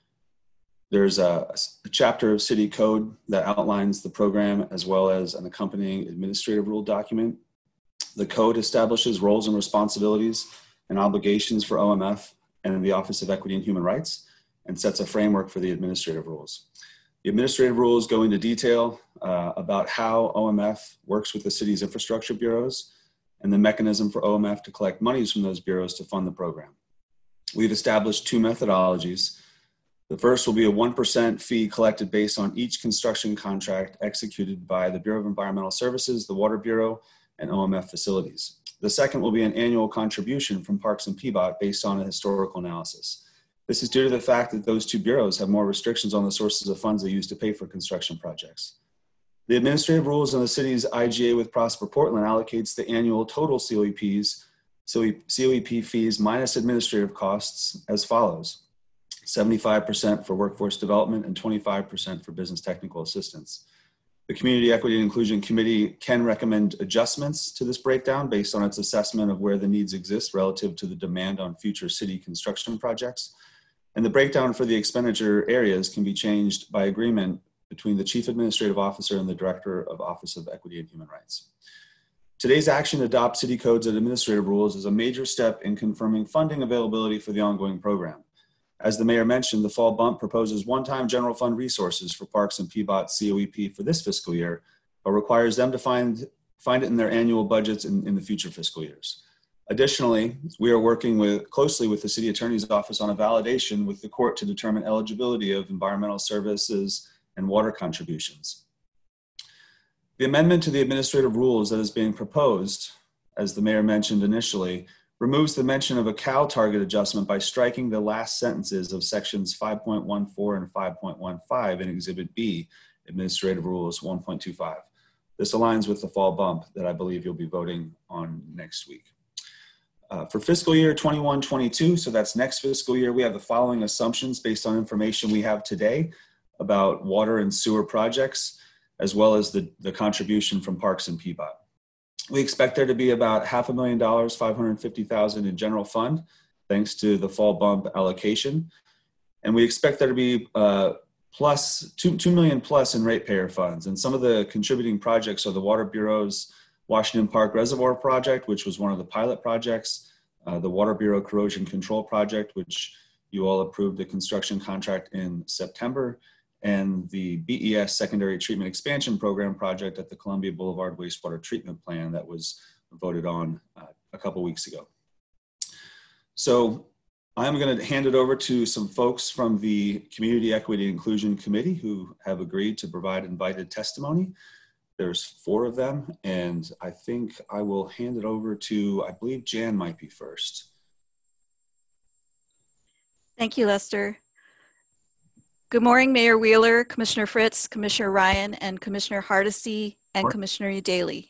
There's a, a chapter of City Code that outlines the program as well as an accompanying administrative rule document. The code establishes roles and responsibilities and obligations for O M F and the Office of Equity and Human Rights, and sets a framework for the administrative rules. The administrative rules go into detail uh, about how O M F works with the city's infrastructure bureaus and the mechanism for O M F to collect monies from those bureaus to fund the program. We've established two methodologies. The first will be a one percent fee collected based on each construction contract executed by the Bureau of Environmental Services, the Water Bureau, and O M F facilities. The second will be an annual contribution from Parks and P B O T based on a historical analysis. This is due to the fact that those two bureaus have more restrictions on the sources of funds they use to pay for construction projects. The administrative rules in the city's I G A with Prosper Portland allocates the annual total C O E Ps, C O E P fees minus administrative costs as follows: seventy-five percent for workforce development and twenty-five percent for business technical assistance. The Community Equity and Inclusion Committee can recommend adjustments to this breakdown based on its assessment of where the needs exist relative to the demand on future city construction projects. And the breakdown for the expenditure areas can be changed by agreement between the Chief Administrative Officer and the Director of Office of Equity and Human Rights. Today's action to adopt city codes and administrative rules is a major step in confirming funding availability for the ongoing program. As the mayor mentioned, the fall bump proposes one-time general fund resources for Parks and P B O T C O E P for this fiscal year, but requires them to find find it in their annual budgets in, in the future fiscal years. Additionally, we are working with, closely with the City Attorney's Office on a validation with the court to determine eligibility of environmental services and water contributions. The amendment to the administrative rules that is being proposed, as the mayor mentioned initially, removes the mention of a C A L target adjustment by striking the last sentences of sections five point one four and five point one five in Exhibit B, Administrative Rules one point two five. This aligns with the fall bump that I believe you'll be voting on next week. Uh, for fiscal year twenty-one twenty-two, so that's next fiscal year, we have the following assumptions based on information we have today about water and sewer projects, as well as the, the contribution from Parks and P B O T. We expect there to be about half a million dollars, five hundred fifty thousand in general fund, thanks to the fall bump allocation. And we expect there to be uh, plus two, two million plus in ratepayer funds. And some of the contributing projects are the Water Bureau's Washington Park Reservoir Project, which was one of the pilot projects, uh, the Water Bureau Corrosion Control Project, which you all approved a construction contract in September, and the B E S Secondary Treatment Expansion Program project at the Columbia Boulevard Wastewater Treatment Plan that was voted on uh, a couple weeks ago. So I'm going to hand it over to some folks from the Community Equity and Inclusion Committee who have agreed to provide invited testimony. There's four of them, and I think I will hand it over to, I believe Jan might be first. Thank you, Lester. Good morning, Mayor Wheeler, Commissioner Fritz, Commissioner Ryan, and Commissioner Hardesty, and Commissioner Daly.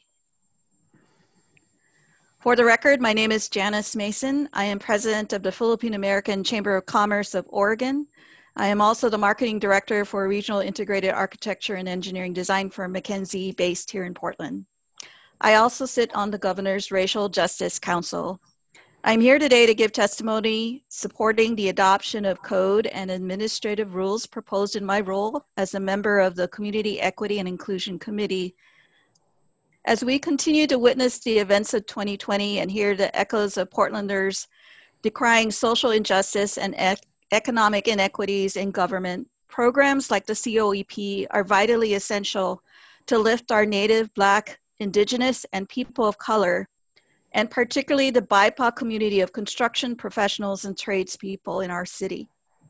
For the record, my name is Janice Mason. I am president of the Philippine American Chamber of Commerce of Oregon. I am also the marketing director for Regional Integrated Architecture and Engineering Design firm McKinsey, based here in Portland. I also sit on the Governor's Racial Justice Council. I'm here today to give testimony supporting the adoption of code and administrative rules proposed in my role as a member of the Community Equity and Inclusion Committee. As we continue to witness the events of twenty twenty and hear the echoes of Portlanders decrying social injustice and ec economic inequities in government, programs like the C O E P are vitally essential to lift our Native, Black, Indigenous, and people of color, and particularly the B I P O C community of construction professionals and tradespeople in our city.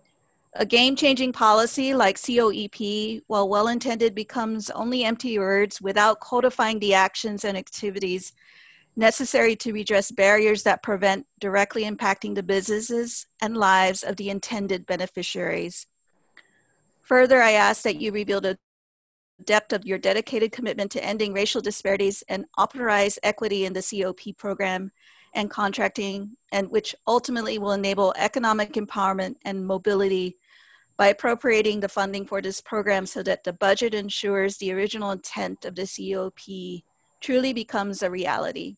A game-changing policy like C O E P, while well-intended, becomes only empty words without codifying the actions and activities necessary to redress barriers that prevent directly impacting the businesses and lives of the intended beneficiaries. Further, I ask that you reveal the depth of your dedicated commitment to ending racial disparities and authorize equity in the C O P program and contracting, and which ultimately will enable economic empowerment and mobility by appropriating the funding for this program so that the budget ensures the original intent of the C O P truly becomes a reality.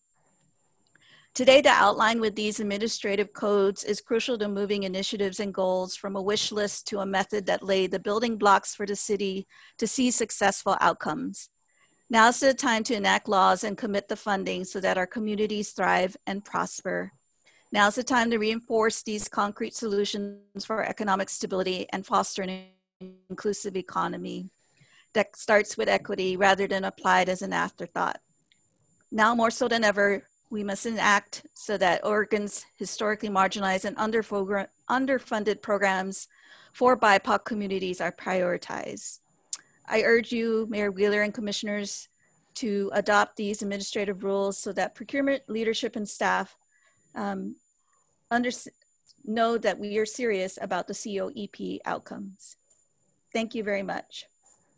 Today, the outline with these administrative codes is crucial to moving initiatives and goals from a wish list to a method that laid the building blocks for the city to see successful outcomes. Now is the time to enact laws and commit the funding so that our communities thrive and prosper. Now is the time to reinforce these concrete solutions for economic stability and foster an inclusive economy that starts with equity rather than applied as an afterthought. Now more so than ever, we must enact so that Oregon's historically marginalized and underfunded programs for B I P O C communities are prioritized. I urge you, Mayor Wheeler and commissioners, to adopt these administrative rules so that procurement leadership and staff um, under, know that we are serious about the C O E P outcomes. Thank you very much.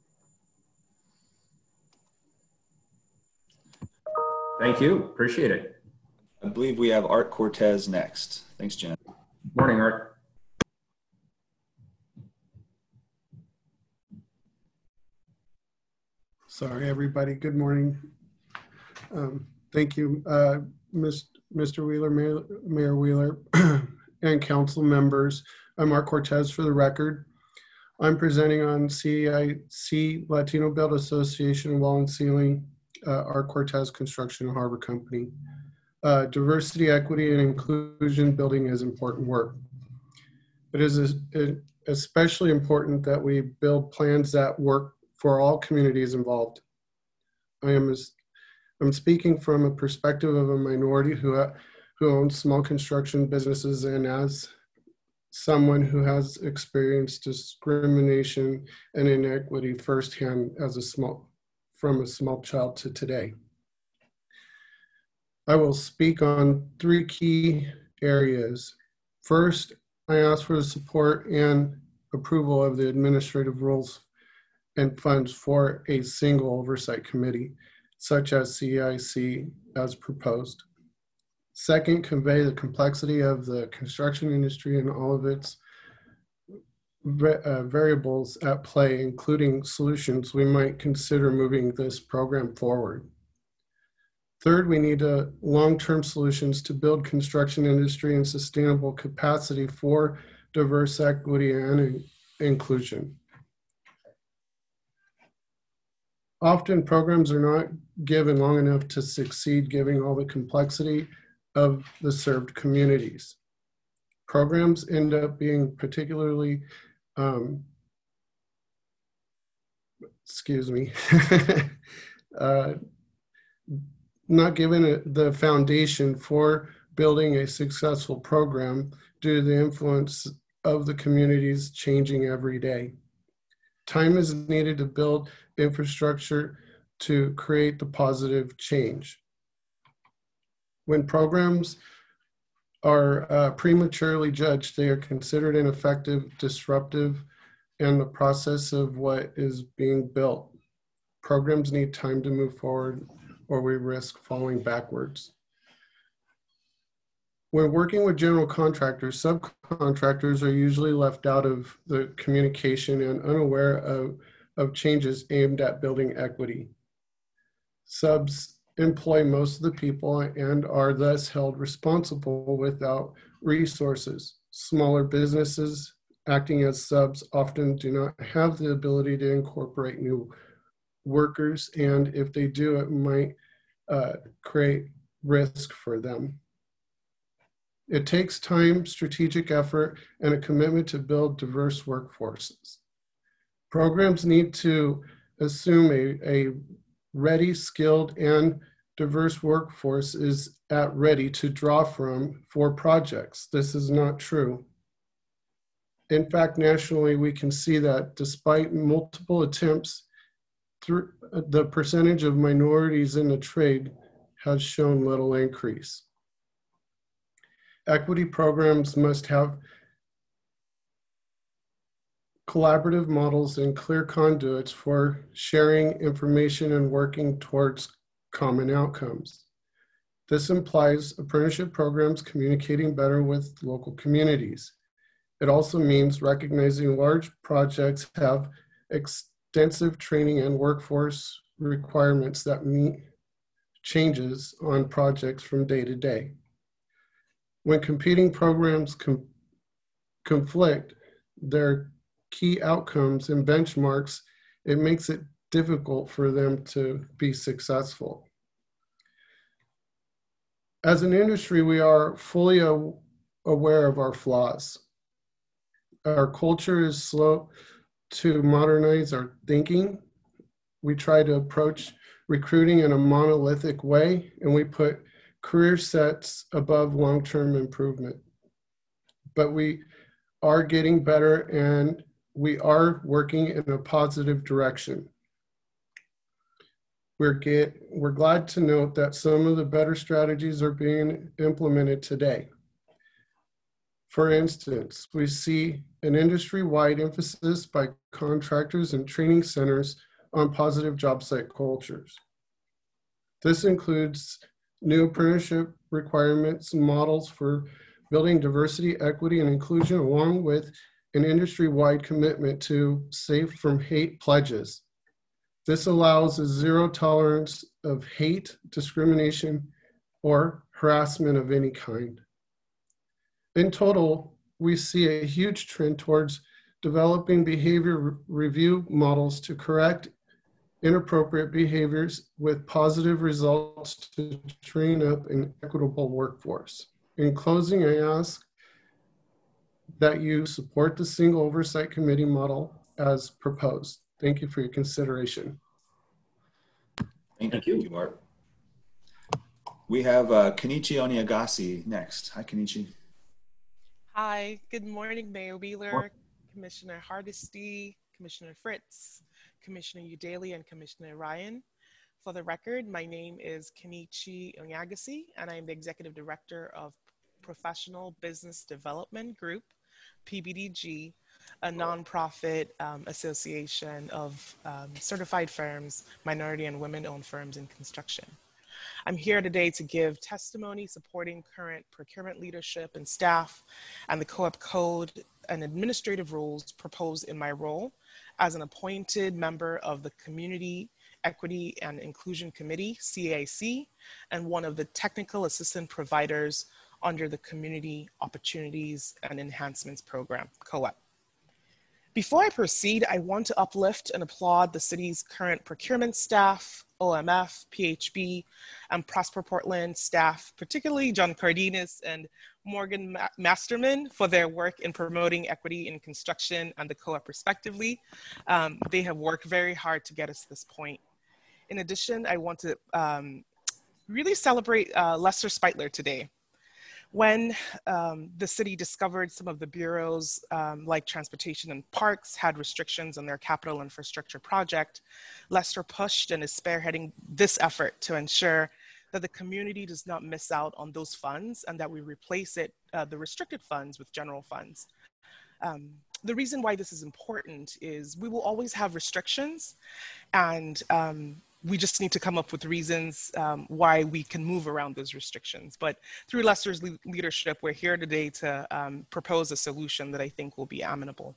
Thank you, appreciate it. I believe we have Art Cortez next. Thanks, Jen. Morning, Art. Sorry, everybody. Good morning. Um, thank you, uh, Mister Wheeler, Mayor, Mayor Wheeler, and council members. I'm Art Cortez for the record. I'm presenting on C I C Latino Build Association Wall and Ceiling, uh, Art Cortez Construction and Harbor Company. Uh, diversity, equity, and inclusion building is important work. It is especially important that we build plans that work for all communities involved. I am, I'm speaking from a perspective of a minority who, uh, who owns small construction businesses, and as someone who has experienced discrimination and inequity firsthand as a small, from a small child to today. I will speak on three key areas. First, I ask for the support and approval of the administrative rules and funds for a single oversight committee, such as C I C as proposed. Second, convey the complexity of the construction industry and all of its uh, variables at play, including solutions we might consider moving this program forward. Third, we need uh, long-term solutions to build construction industry and sustainable capacity for diverse equity and in inclusion. Often programs are not given long enough to succeed, given all the complexity of the served communities. Programs end up being particularly, um, excuse me, uh, not given a, the foundation for building a successful program due to the influence of the communities changing every day. Time is needed to build infrastructure to create the positive change. When programs are uh, prematurely judged, they are considered ineffective, disruptive, and the process of what is being built. Programs need time to move forward, or we risk falling backwards. When working with general contractors, subcontractors are usually left out of the communication and unaware of, of changes aimed at building equity. Subs employ most of the people and are thus held responsible without resources. Smaller businesses acting as subs often do not have the ability to incorporate new workers, and if they do, it might uh, create risk for them. It takes time, strategic effort, and a commitment to build diverse workforces. Programs need to assume a, a ready, skilled, and diverse workforce is at ready to draw from for projects. This is not true. In fact, nationally, we can see that despite multiple attempts, through the percentage of minorities in the trade has shown little increase. Equity programs must have collaborative models and clear conduits for sharing information and working towards common outcomes. This implies apprenticeship programs communicating better with local communities. It also means recognizing large projects have extensive training and workforce requirements that meet changes on projects from day to day. When competing programs com conflict their key outcomes and benchmarks, it makes it difficult for them to be successful. As an industry, we are fully aware of our flaws. Our culture is slow to modernize our thinking. We try to approach recruiting in a monolithic way, and we put career sets above long-term improvement. But we are getting better, and we are working in a positive direction. We're, get, we're glad to note that some of the better strategies are being implemented today. For instance, we see an industry-wide emphasis by contractors and training centers on positive job site cultures. This includes new apprenticeship requirements and models for building diversity, equity, and inclusion, along with an industry-wide commitment to safe from hate pledges. This allows a zero tolerance of hate, discrimination, or harassment of any kind. In total, we see a huge trend towards developing behavior re review models to correct inappropriate behaviors with positive results to train up an equitable workforce. In closing, I ask that you support the single oversight committee model as proposed. Thank you for your consideration. Thank you, Art. We have uh, Kenichi Oniagasi next. Hi, Kenichi. Hi, good morning, Mayor Wheeler, Commissioner Hardesty, Commissioner Fritz, Commissioner Udaley, and Commissioner Ryan. For the record, my name is Kenichi Onyagasi, and I am the Executive Director of Professional Business Development Group, P B D G, a nonprofit um, association of um, certified firms, minority and women-owned firms in construction. I'm here today to give testimony supporting current procurement leadership and staff and the Co-op Code and administrative rules proposed in my role as an appointed member of the Community Equity and Inclusion Committee, C A C, and one of the technical assistant providers under the Community Opportunities and Enhancements Program, Co-op. Before I proceed, I want to uplift and applaud the city's current procurement staff, O M F, P H B, and Prosper Portland staff, particularly John Cardenas and Morgan Ma Masterman, for their work in promoting equity in construction and the Co-op respectively. Um, they have worked very hard to get us to this point. In addition, I want to um, really celebrate uh, Lester Spitler today. When um, the city discovered some of the bureaus um, like Transportation and Parks had restrictions on their capital infrastructure project, Lester pushed and is spearheading this effort to ensure that the community does not miss out on those funds and that we replace it, uh, the restricted funds, with general funds. Um, the reason why this is important is we will always have restrictions, and um, we just need to come up with reasons um, why we can move around those restrictions. But through Lester's le leadership, we're here today to um, propose a solution that I think will be amenable.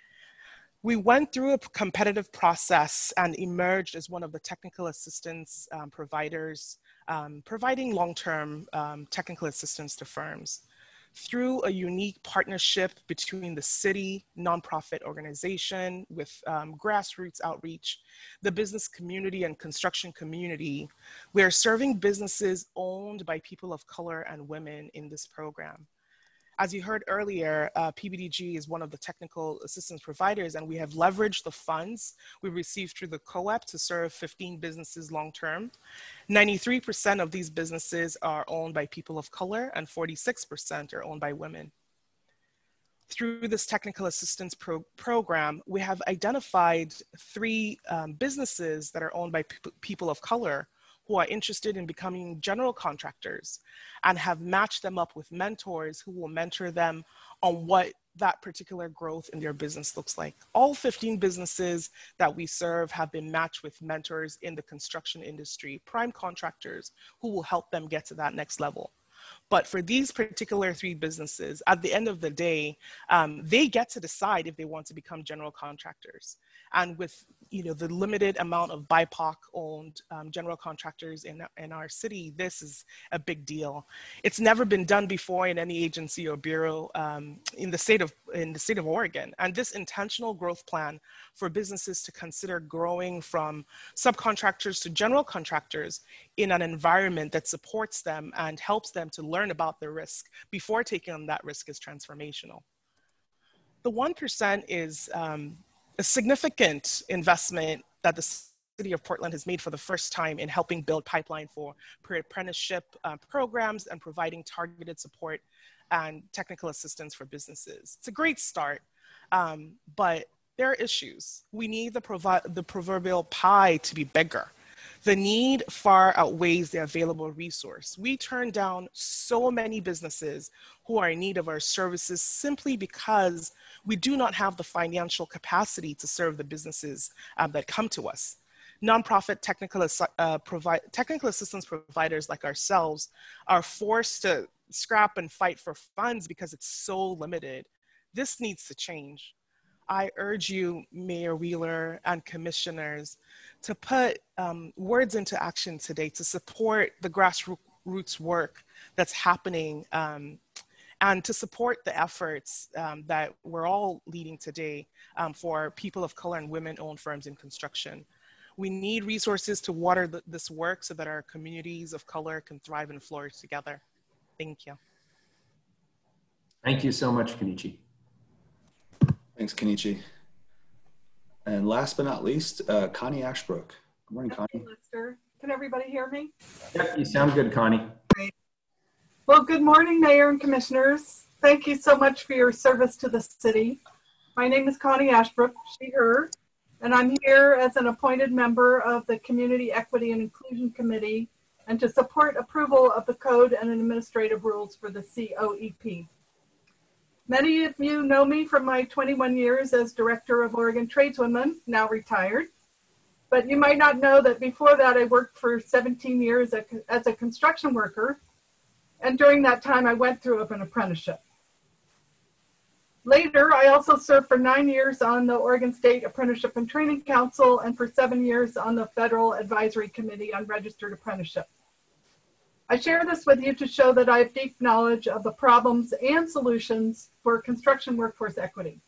We went through a competitive process and emerged as one of the technical assistance um, providers, um, providing long-term um, technical assistance to firms. Through a unique partnership between the city, nonprofit organization with um, grassroots outreach, the business community and construction community, we are serving businesses owned by people of color and women in this program. As you heard earlier, uh, P B D G is one of the technical assistance providers, and we have leveraged the funds we received through the Co-op to serve fifteen businesses long-term. ninety-three percent of these businesses are owned by people of color, and forty-six percent are owned by women. Through this technical assistance pro program, we have identified three um, businesses that are owned by pe people of color who are interested in becoming general contractors, and have matched them up with mentors who will mentor them on what that particular growth in their business looks like. All fifteen businesses that we serve have been matched with mentors in the construction industry, prime contractors who will help them get to that next level. But for these particular three businesses, at the end of the day, um, they get to decide if they want to become general contractors. And with you know, the limited amount of B I P O C-owned um, general contractors in, in our city, this is a big deal. It's never been done before in any agency or bureau um, in, the state of, in the state of Oregon. And this intentional growth plan for businesses to consider growing from subcontractors to general contractors in an environment that supports them and helps them to learn about the risk before taking on that risk is transformational. The one percent is um, a significant investment that the City of Portland has made for the first time in helping build pipeline for pre-apprenticeship uh, programs and providing targeted support and technical assistance for businesses. It's a great start, um, but there are issues. We need the, provi the proverbial pie to be bigger. The need far outweighs the available resource. We turn down so many businesses who are in need of our services simply because we do not have the financial capacity to serve the businesses um, that come to us. Nonprofit technical, uh, provide, technical assistance providers like ourselves are forced to scrap and fight for funds because it's so limited. This needs to change. I urge you, Mayor Wheeler and commissioners, to put um, words into action today to support the grassroots work that's happening um, and to support the efforts um, that we're all leading today um, for people of color and women-owned firms in construction. We need resources to water the, this work so that our communities of color can thrive and flourish together. Thank you. Thank you so much, Kenichi. Thanks, Kenichi. And last but not least, uh, Connie Ashbrook. Good morning, Connie. Lester. Can everybody hear me? Yep, you sound good, Connie. Great. Well, good morning, Mayor and Commissioners. Thank you so much for your service to the city. My name is Connie Ashbrook, she, her, and I'm here as an appointed member of the Community Equity and Inclusion Committee and to support approval of the code and administrative rules for the C O E P. Many of you know me from my twenty-one years as Director of Oregon Tradeswomen, now retired. But you might not know that before that I worked for seventeen years as a construction worker. And during that time I went through an apprenticeship. Later, I also served for nine years on the Oregon State Apprenticeship and Training Council and for seven years on the Federal Advisory Committee on Registered Apprenticeship. I share this with you to show that I have deep knowledge of the problems and solutions for construction workforce equity.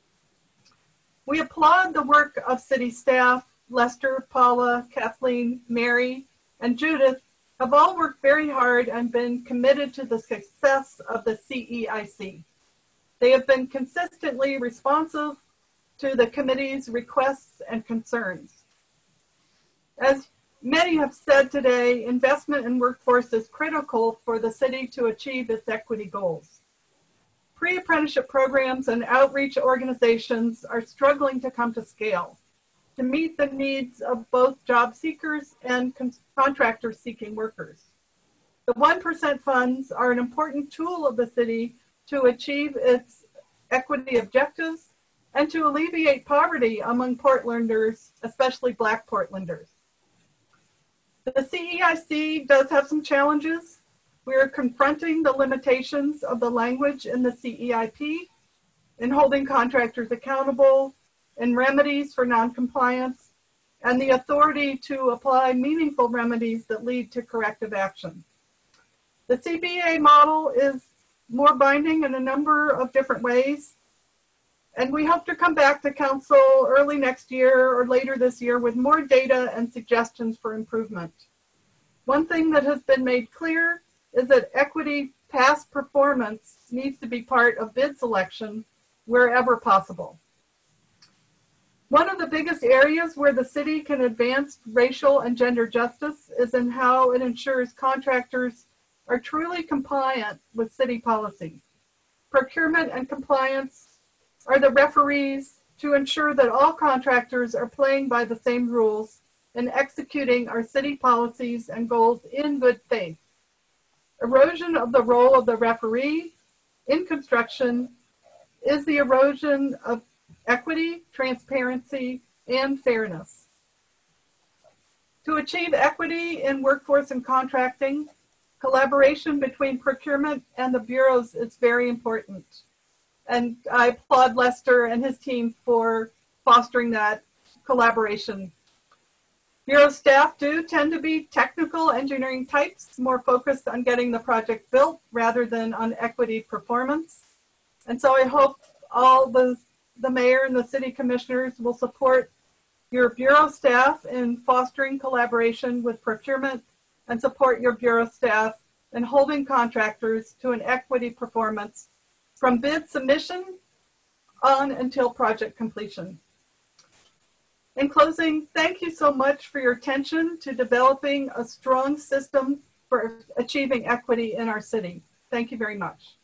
We applaud the work of city staff. Lester, Paula, Kathleen, Mary, and Judith have all worked very hard and been committed to the success of the C E I C. They have been consistently responsive to the committee's requests and concerns. As many have said today, investment in workforce is critical for the city to achieve its equity goals. Pre-apprenticeship programs and outreach organizations are struggling to come to scale to meet the needs of both job seekers and con contractors seeking workers. The one percent funds are an important tool of the city to achieve its equity objectives and to alleviate poverty among Portlanders, especially Black Portlanders. The C E I C does have some challenges. We are confronting the limitations of the language in the C E I P, in holding contractors accountable, in remedies for noncompliance, and the authority to apply meaningful remedies that lead to corrective action. The C B A model is more binding in a number of different ways, and we hope to come back to council early next year or later this year with more data and suggestions for improvement. One thing that has been made clear is that equity past performance needs to be part of bid selection wherever possible. One of the biggest areas where the city can advance racial and gender justice is in how it ensures contractors are truly compliant with city policy. Procurement and compliance are the referees to ensure that all contractors are playing by the same rules and executing our city policies and goals in good faith. Erosion of the role of the referee in construction is the erosion of equity, transparency, and fairness. To achieve equity in workforce and contracting, collaboration between procurement and the bureaus is very important. And I applaud Lester and his team for fostering that collaboration. Bureau staff do tend to be technical engineering types, more focused on getting the project built rather than on equity performance. And so I hope all the the mayor and the city commissioners will support your bureau staff in fostering collaboration with procurement and support your bureau staff in holding contractors to an equity performance from bid submission on until project completion. In closing, thank you so much for your attention to developing a strong system for achieving equity in our city. Thank you very much.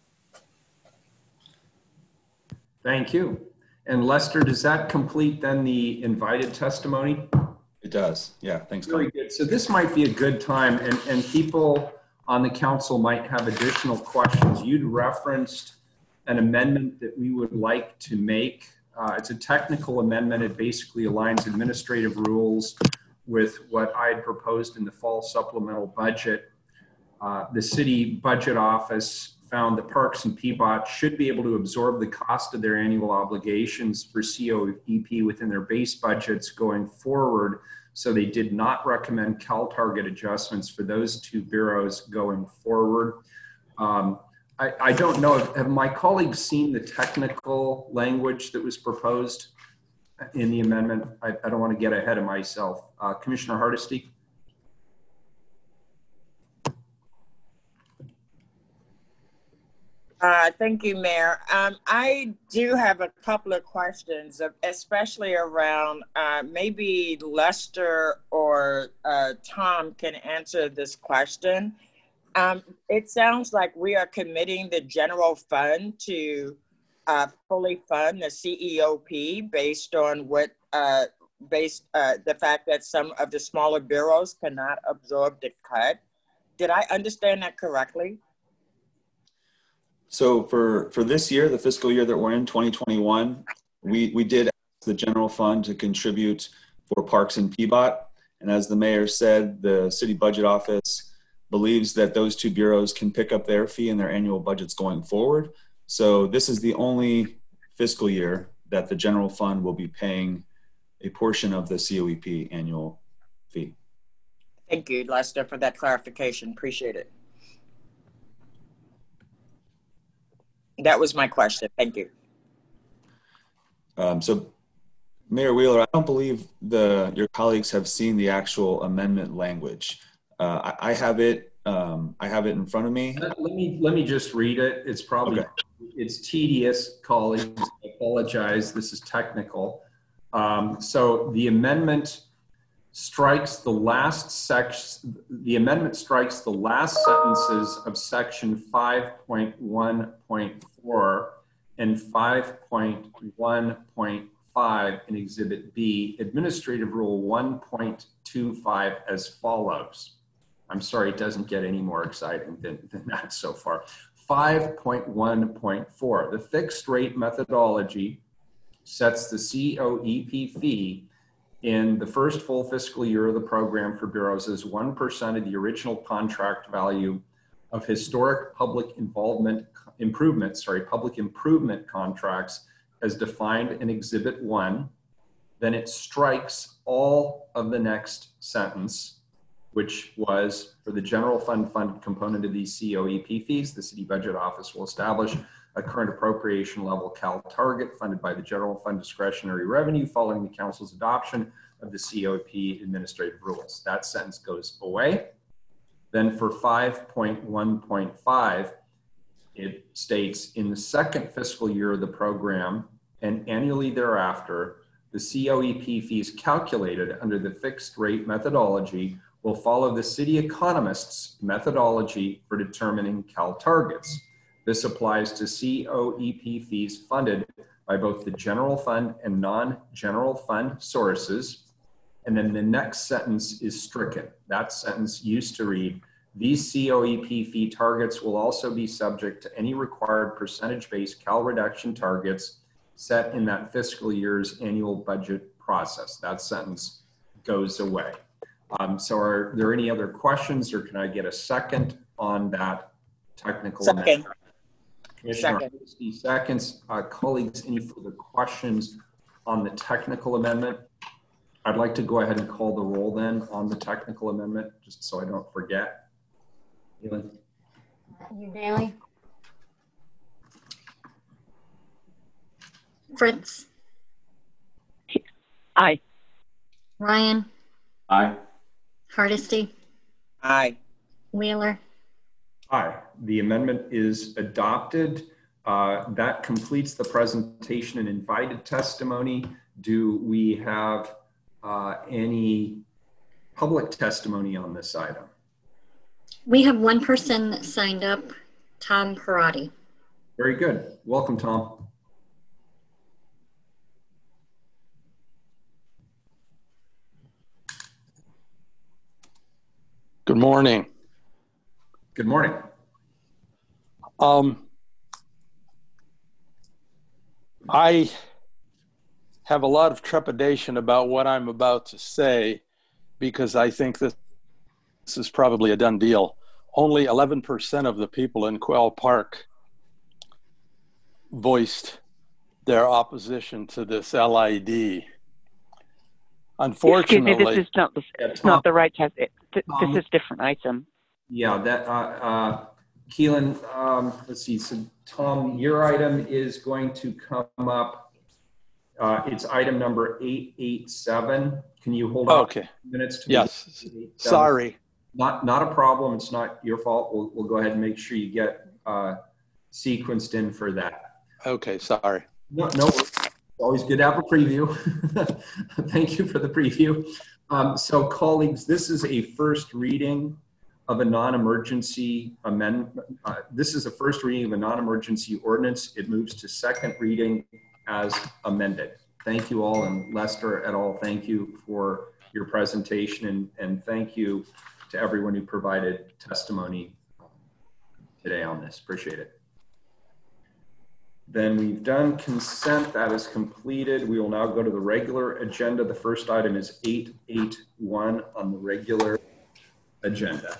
Thank you. And Lester, does that complete then the invited testimony? It does. Yeah, thanks. Very good. So this might be a good time, and, and people on the council might have additional questions. You'd referenced an amendment that we would like to make. Uh, it's a technical amendment. It basically aligns administrative rules with what I had proposed in the fall supplemental budget. Uh, the city budget office found that Parks and P B O T should be able to absorb the cost of their annual obligations for C O E P within their base budgets going forward. So they did not recommend CalTarget adjustments for those two bureaus going forward. Um, I, I don't know, if, have my colleagues seen the technical language that was proposed in the amendment? I, I don't want to get ahead of myself. Uh, Commissioner Hardesty? Uh, thank you, Mayor. Um, I do have a couple of questions, especially around uh, maybe Lester or uh, Tom can answer this question. Um, it sounds like we are committing the general fund to uh, fully fund the C E O P based on what, uh, based uh, the fact that some of the smaller bureaus cannot absorb the cut. Did I understand that correctly? So for, for this year, the fiscal year that we're in, twenty twenty-one, we, we did ask the general fund to contribute for Parks and P B O T. And as the mayor said, the city budget office believes that those two bureaus can pick up their fee in their annual budgets going forward. So this is the only fiscal year that the general fund will be paying a portion of the C O E P annual fee. Thank you, Lester, for that clarification. Appreciate it. That was my question. Thank you. Um, so, Mayor Wheeler, I don't believe the your colleagues have seen the actual amendment language. Uh, I, I have it. Um, I have it in front of me. Let me let me just read it. It's probably okay. It's tedious, colleagues. I apologize. This is technical. Um, so the amendment strikes the last section. The amendment strikes the last sentences of section five point one point four and five point one point five in Exhibit B, Administrative Rule one point two five as follows. I'm sorry, it doesn't get any more exciting than, than that so far. five point one point four, the fixed rate methodology sets the C O E P fee in the first full fiscal year of the program for bureaus as one percent of the original contract value of historic public involvement improvement, sorry, public improvement contracts as defined in Exhibit one. Then it strikes all of the next sentence, which was for the general fund funded component of these C O E P fees, the city budget office will establish a current appropriation level cal target funded by the general fund discretionary revenue following the council's adoption of the C O E P administrative rules. That sentence goes away. Then for five point one point five, it states in the second fiscal year of the program and annually thereafter, the C O E P fees calculated under the fixed rate methodology will follow the city economist's methodology for determining cal targets. This applies to C O E P fees funded by both the general fund and non-general fund sources. And then the next sentence is stricken. That sentence used to read, these C O E P fee targets will also be subject to any required percentage-based cal reduction targets set in that fiscal year's annual budget process. That sentence goes away. Um, so are there any other questions, or can I get a second on that technical Second. amendment? Commissioner Second. sixty seconds. Uh, colleagues, any further questions on the technical amendment? I'd like to go ahead and call the roll then on the technical amendment, just so I don't forget. Elin? Udaley? Fritz? Aye. Ryan? Aye. Hardesty? Aye. Wheeler? Aye. The amendment is adopted. Uh, that completes the presentation and invited testimony. Do we have uh, any public testimony on this item? We have one person signed up, Tom Parati. Very good. Welcome, Tom. Good morning. Good morning. Um, I have a lot of trepidation about what I'm about to say because I think that this is probably a done deal. Only eleven percent of the people in Quail Park voiced their opposition to this L I D. Unfortunately, Excuse me, this is not the, it's not the right test. It, th Tom, this is different item. Yeah, that, uh, uh, Keelan, um, let's see. So, Tom, your item is going to come up. Uh, it's item number eight eight seven. Can you hold on okay. minutes? To yes. Sorry. Not, not a problem. It's not your fault. We'll, we'll go ahead and make sure you get uh, sequenced in for that. Okay, sorry. No, no. Always good to have a preview. Thank you for the preview. Um, so colleagues, this is a first reading of a non-emergency amendment. Uh, this is a first reading of a non-emergency ordinance. It moves to second reading as amended. Thank you all, and Lester et al., thank you for your presentation, and, and thank you to everyone who provided testimony today on this. Appreciate it. Then we've done consent. That is completed. We will now go to the regular agenda. The first item is eight eight one on the regular agenda.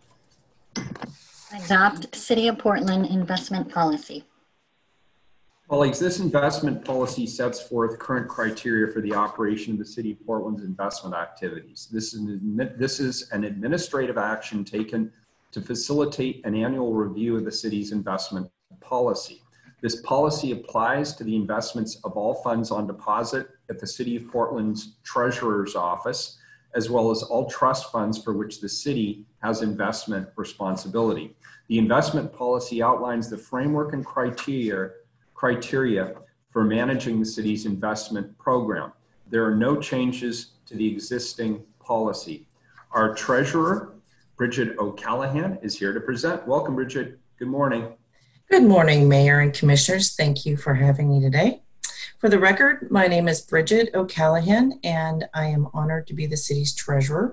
Adopt City of Portland investment policy. Colleagues, this investment policy sets forth current criteria for the operation of the City of Portland's investment activities. This is an, this is an administrative action taken to facilitate an annual review of the city's investment policy. This policy applies to the investments of all funds on deposit at the City of Portland's Treasurer's Office, as well as all trust funds for which the city has investment responsibility. The investment policy outlines the framework and criteria, criteria for managing the city's investment program. There are no changes to the existing policy. Our treasurer, Bridget O'Callaghan, is here to present. Welcome, Bridget. Good morning. Good morning, Mayor and Commissioners. Thank you for having me today. For the record, my name is Bridget O'Callaghan, and I am honored to be the city's treasurer.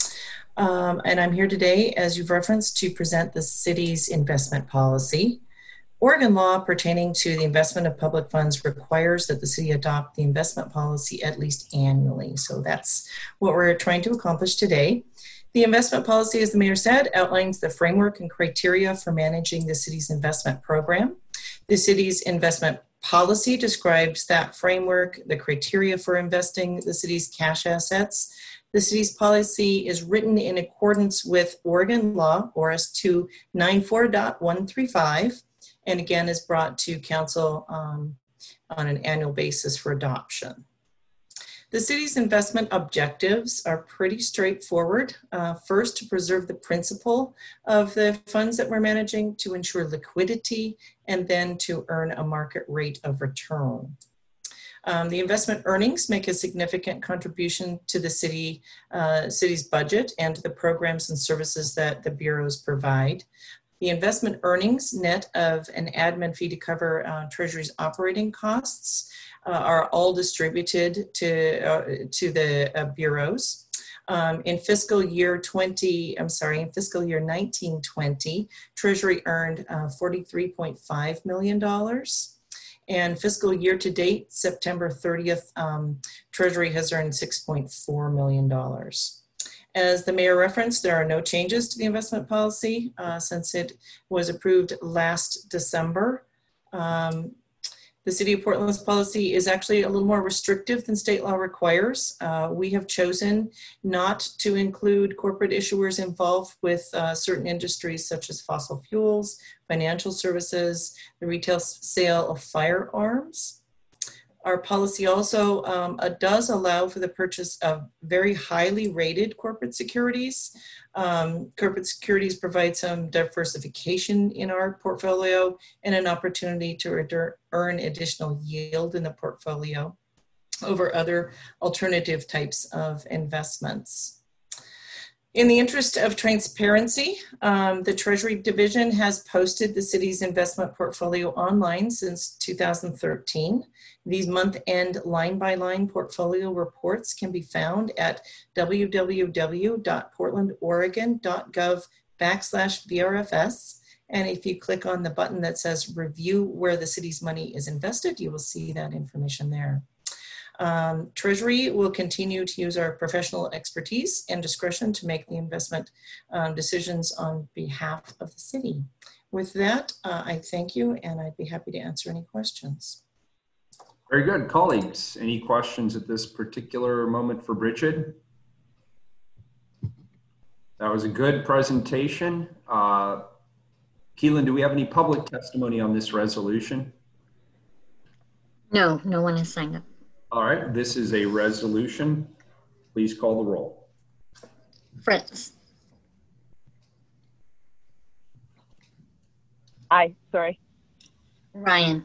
Um, and I'm here today, as you've referenced, to present the city's investment policy. Oregon law pertaining to the investment of public funds requires that the city adopt the investment policy at least annually. So that's what we're trying to accomplish today. The investment policy, as the mayor said, outlines the framework and criteria for managing the city's investment program. The city's investment policy describes that framework, the criteria for investing the city's cash assets. The city's policy is written in accordance with Oregon law, O R S two ninety-four point one three five, and again is brought to council um, on an annual basis for adoption. The city's investment objectives are pretty straightforward. Uh, first, to preserve the principle of the funds that we're managing, to ensure liquidity, and then to earn a market rate of return. Um, the investment earnings make a significant contribution to the city, uh, city's budget and to the programs and services that the bureaus provide. The investment earnings, net of an admin fee to cover uh, Treasury's operating costs, Uh, are all distributed to uh, to the uh, bureaus. Um, in fiscal year twenty, I'm sorry, in fiscal year nineteen twenty, Treasury earned uh, forty-three point five million dollars. And fiscal year to date, September thirtieth, um, Treasury has earned six point four million dollars. As the mayor referenced, there are no changes to the investment policy uh, since it was approved last December. Um, The City of Portland's policy is actually a little more restrictive than state law requires. Uh, we have chosen not to include corporate issuers involved with uh, certain industries such as fossil fuels, financial services, the retail sale of firearms. Our policy also um, uh, does allow for the purchase of very highly rated corporate securities. Um, corporate securities provide some diversification in our portfolio and an opportunity to earn additional yield in the portfolio over other alternative types of investments. In the interest of transparency, um, the Treasury Division has posted the city's investment portfolio online since two thousand thirteen. These month-end line-by-line portfolio reports can be found at w w w dot portland oregon dot gov backslash V R F S. And if you click on the button that says review where the city's money is invested, you will see that information there. Um, Treasury will continue to use our professional expertise and discretion to make the investment um, decisions on behalf of the city. With that, uh, I thank you, and I'd be happy to answer any questions. Very good. Colleagues, any questions at this particular moment for Bridget? That was a good presentation. Uh, Keelan, do we have any public testimony on this resolution? No, no one has signed up. All right, this is a resolution. Please call the roll. Fritz. Aye, sorry. Ryan.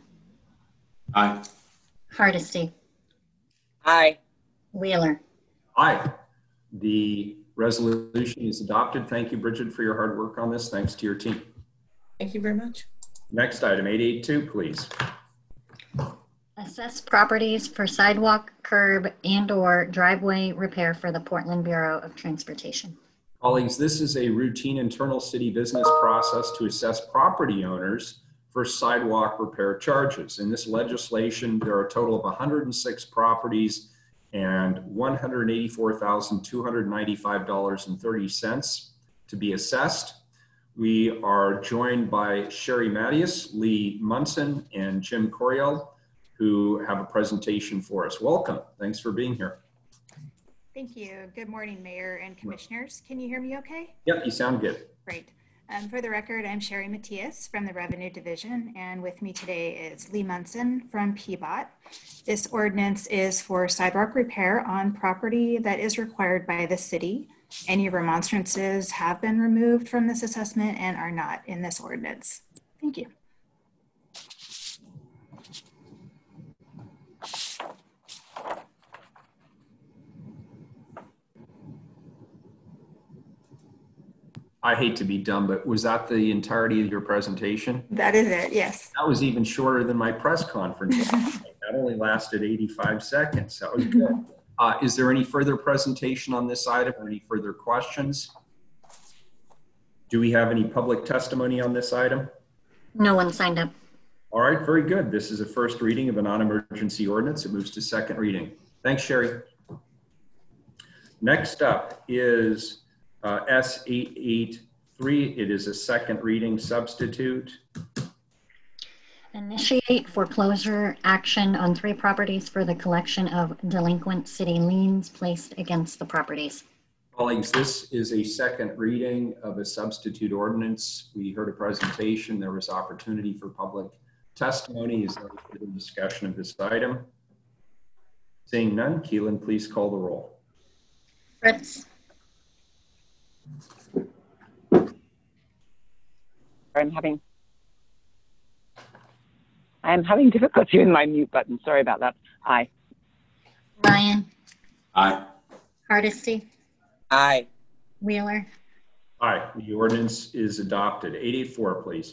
Aye. Hardesty. Aye. Wheeler. Aye. The resolution is adopted. Thank you, Bridget, for your hard work on this. Thanks to your team. Thank you very much. Next item, eight eighty-two, please. Assess properties for sidewalk, curb, and or driveway repair for the Portland Bureau of Transportation. Colleagues, this is a routine internal city business process to assess property owners for sidewalk repair charges. In this legislation, there are a total of one hundred six properties and one hundred eighty-four thousand two hundred ninety-five dollars and thirty cents to be assessed. We are joined by Sherry Mattias, Lee Munson, and Jim Coriel, who have a presentation for us. Welcome. Thanks for being here. Thank you. Good morning, Mayor and Commissioners. Can you hear me okay? Yep, you sound good. Great. Um, for the record, I'm Sherry Mattias from the Revenue Division, and with me today is Lee Munson from P B O T. This ordinance is for sidewalk repair on property that is required by the city. Any remonstrances have been removed from this assessment and are not in this ordinance. Thank you. I hate to be dumb, but was that the entirety of your presentation? That is it, yes. That was even shorter than my press conference. That only lasted eighty-five seconds. That was good. Uh, is there any further presentation on this item or any further questions? Do we have any public testimony on this item? No one signed up. All right, very good. This is a first reading of a non-emergency ordinance. It moves to second reading. Thanks, Sherry. Next up is uh, S eight eighty-three. It is a second reading substitute. Initiate foreclosure action on three properties for the collection of delinquent city liens placed against the properties. Colleagues, this is a second reading of a substitute ordinance. We heard a presentation. There was opportunity for public testimony. Is there any further discussion of this item? Seeing none, Keelan, please call the roll. Fritz. I'm having I'm having difficulty with my mute button. Sorry about that. Aye. Ryan. Aye. Hardesty. Aye. Wheeler. Aye. The ordinance is adopted. eight eighty-four, please.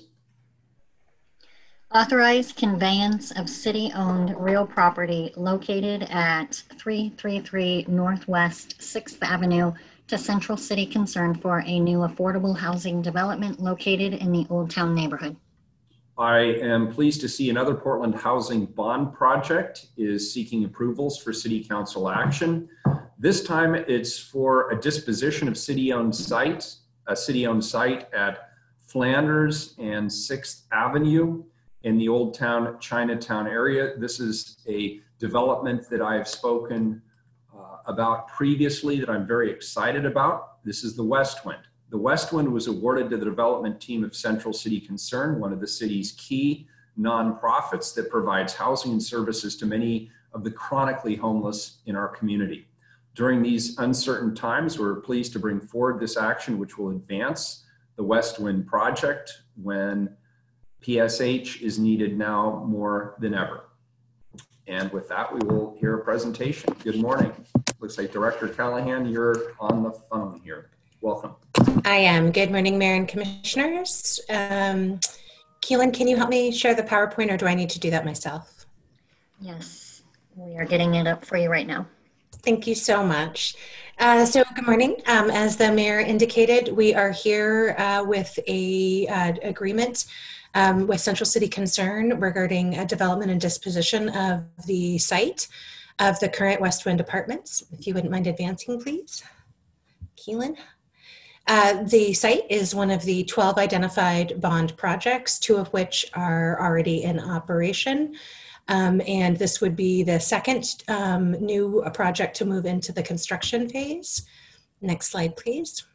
Authorize conveyance of city-owned real property located at three thirty-three Northwest sixth Avenue to Central City Concern for a new affordable housing development located in the Old Town neighborhood. I am pleased to see another Portland Housing Bond Project is seeking approvals for City Council action. This time it's for a disposition of city-owned site, a city-owned site at Flanders and sixth Avenue in the Old Town Chinatown area. This is a development that I've spoken uh, about previously that I'm very excited about. This is the Westwind. The Westwind was awarded to the development team of Central City Concern, one of the city's key nonprofits that provides housing and services to many of the chronically homeless in our community. During these uncertain times, we're pleased to bring forward this action, which will advance the Westwind project when P S H is needed now more than ever. And with that, we will hear a presentation. Good morning. Looks like Director Callahan, you're on the phone here. Welcome. I am. Good morning, Mayor and Commissioners. Um, Keelan, can you help me share the PowerPoint, or do I need to do that myself? Yes, we are getting it up for you right now. Thank you so much. Uh, so good morning. Um, as the Mayor indicated, we are here uh, with a uh, agreement um, with Central City Concern regarding a development and disposition of the site of the current Westwind apartments. If you wouldn't mind advancing, please. Keelan. Uh, the site is one of the twelve identified bond projects, two of which are already in operation. Um, and this would be the second um, new project to move into the construction phase. Next slide, please.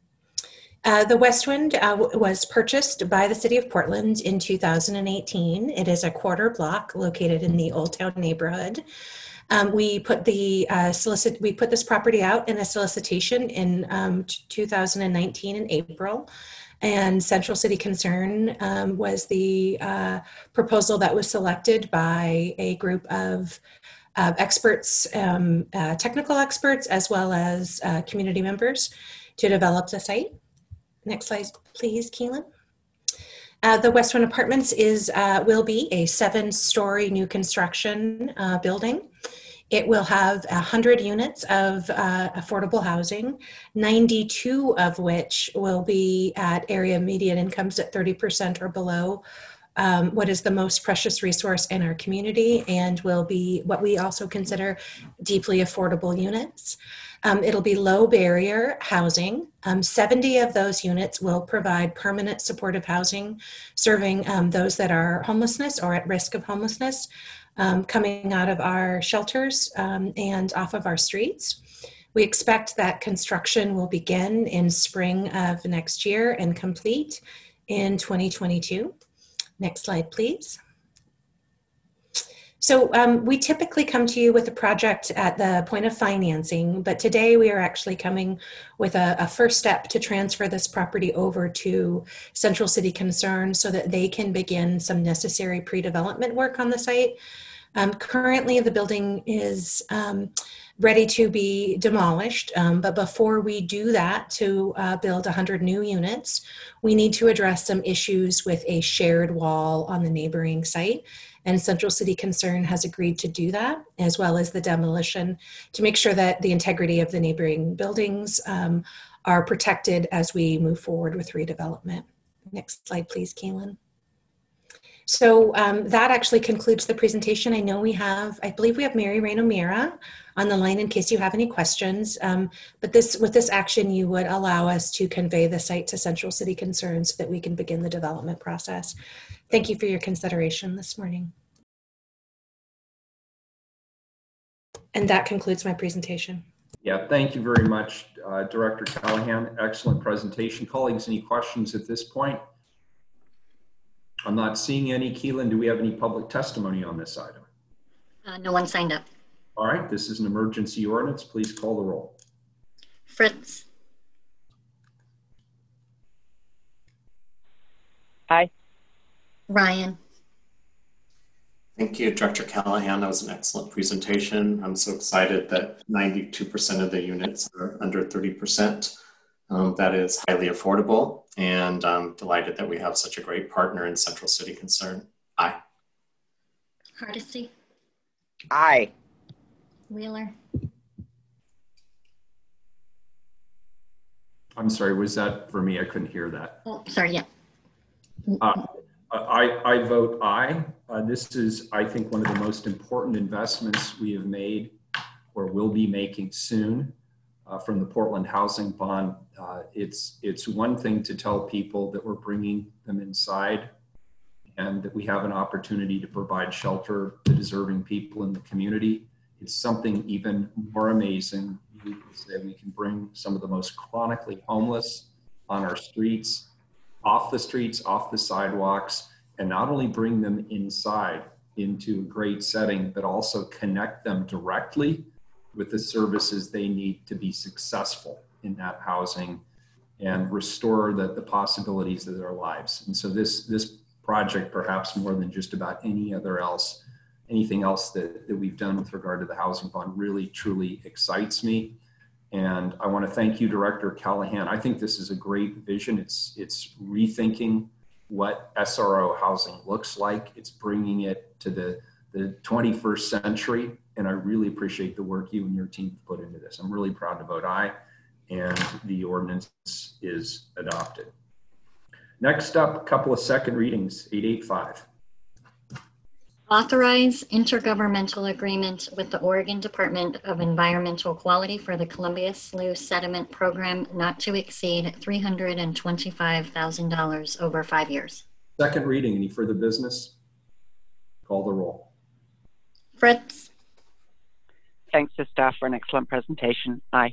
Uh, the Westwind uh, was purchased by the City of Portland in two thousand eighteen. It is a quarter block located in the Old Town neighborhood. Um, we put the uh, solicit. We put this property out in a solicitation in um, two thousand nineteen in April, and Central City Concern um, was the uh, proposal that was selected by a group of uh, experts, um, uh, technical experts, as well as uh, community members to develop the site. Next slide, please, Keelan. Uh, the West One Apartments is uh, will be a seven-story new construction uh, building. It will have one hundred units of uh, affordable housing, ninety-two of which will be at area median incomes at thirty percent or below, um, what is the most precious resource in our community, and will be what we also consider deeply affordable units. Um, it'll be low barrier housing. Um, seventy of those units will provide permanent supportive housing, serving um, those that are homelessness or at risk of homelessness, um, coming out of our shelters um, and off of our streets. We expect that construction will begin in spring of next year and complete in twenty twenty-two. Next slide, please. So um, we typically come to you with a project at the point of financing, but today we are actually coming with a, a first step to transfer this property over to Central City Concern so that they can begin some necessary pre-development work on the site. Um, currently, the building is um, ready to be demolished, um, but before we do that to uh, build one hundred new units, we need to address some issues with a shared wall on the neighboring site. And Central City Concern has agreed to do that, as well as the demolition, to make sure that the integrity of the neighboring buildings um, are protected as we move forward with redevelopment. Next slide, please, Kaylin. So um, that actually concludes the presentation. I know we have, I believe we have Mary Rain O'Meara on the line in case you have any questions. Um, but this, with this action, you would allow us to convey the site to Central City Concern so that we can begin the development process. Thank you for your consideration this morning. And that concludes my presentation. Yeah, thank you very much, uh, Director Callahan. Excellent presentation. Colleagues, any questions at this point? I'm not seeing any. Keelan, do we have any public testimony on this item? Uh, no one signed up. All right, this is an emergency ordinance. Please call the roll. Fritz. Aye. Ryan. Thank you, Director Callahan. That was an excellent presentation. I'm so excited that ninety-two percent of the units are under thirty percent. Um, that is highly affordable, and I'm delighted that we have such a great partner in Central City Concern. Aye. Hardesty. Aye. Wheeler. I'm sorry, was that for me? I couldn't hear that. Oh, sorry, yeah. Uh, I, I vote aye. Uh, this is, I think, one of the most important investments we have made or will be making soon uh, from the Portland Housing Bond. Uh, it's, it's one thing to tell people that we're bringing them inside and that we have an opportunity to provide shelter to deserving people in the community. It's something even more amazing that we can bring some of the most chronically homeless on our streets, off the streets, off the sidewalks, and not only bring them inside into a great setting, but also connect them directly with the services they need to be successful in that housing and restore the, the possibilities of their lives. And so this, this project, perhaps more than just about any other else, anything else that, that we've done with regard to the housing bond, really, truly excites me. And I want to thank you, Director Callahan. I think this is a great vision. It's, it's rethinking what S R O housing looks like. It's bringing it to the, the twenty-first century. And I really appreciate the work you and your team put into this. I'm really proud to vote aye, and the ordinance is adopted. Next up, a couple of second readings, eight eighty-five. Authorize intergovernmental agreement with the Oregon Department of Environmental Quality for the Columbia Slough Sediment Program not to exceed three hundred twenty-five thousand dollars over five years. Second reading, any further business? Call the roll. Fritz. Thanks to staff for an excellent presentation. Aye.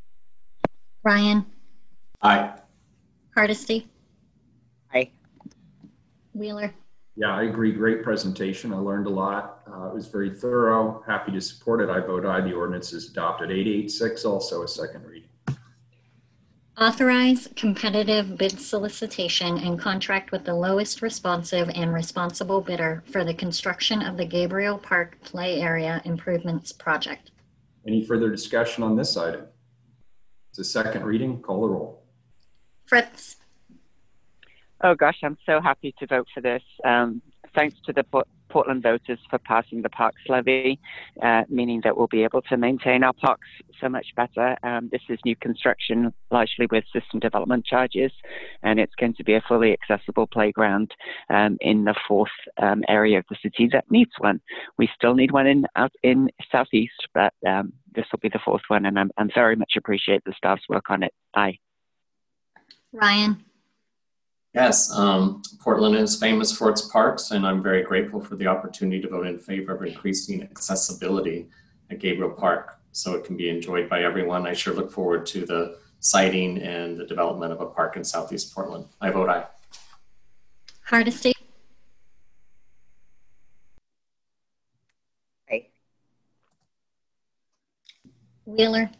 Ryan. Aye. Hardesty. Aye. Wheeler. Yeah, I agree. Great presentation. I learned a lot. Uh, it was very thorough. Happy to support it. I vote aye. The ordinance is adopted. eight eighty-six, also a second reading. Authorize competitive bid solicitation and contract with the lowest responsive and responsible bidder for the construction of the Gabriel Park Play Area Improvements Project. Any further discussion on this item? It's a second reading. Call the roll. Fritz. Oh gosh, I'm so happy to vote for this. Um, thanks to the Portland voters for passing the parks levy, uh, meaning that we'll be able to maintain our parks so much better. Um, this is new construction, largely with system development charges, and it's going to be a fully accessible playground um, in the fourth um, area of the city that needs one. We still need one in out in Southeast, but um, this will be the fourth one, and I'm, I'm very much appreciate the staff's work on it. Aye. Ryan. Yes, um, Portland is famous for its parks, and I'm very grateful for the opportunity to vote in favor of increasing accessibility at Gabriel Park so it can be enjoyed by everyone. I sure look forward to the siting and the development of a park in Southeast Portland. I vote aye. Hardesty. Aye. Wheeler.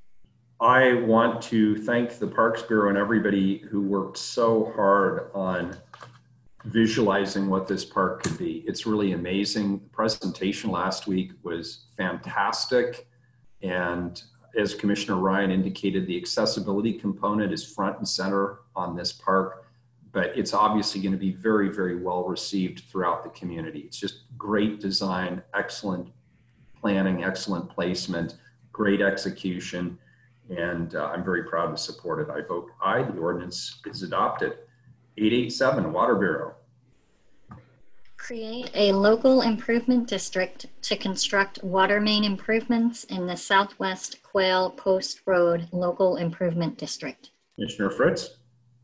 I want to thank the Parks Bureau and everybody who worked so hard on visualizing what this park could be. It's really amazing. The presentation last week was fantastic. And as Commissioner Ryan indicated, the accessibility component is front and center on this park, but it's obviously going to be very, very well received throughout the community. It's just great design, excellent planning, excellent placement, great execution. And uh, I'm very proud to support it. I vote aye. The ordinance is adopted. eight eighty-seven, Water Bureau. Create a local improvement district to construct water main improvements in the Southwest Quail Post Road Local Improvement District. Commissioner Fritz.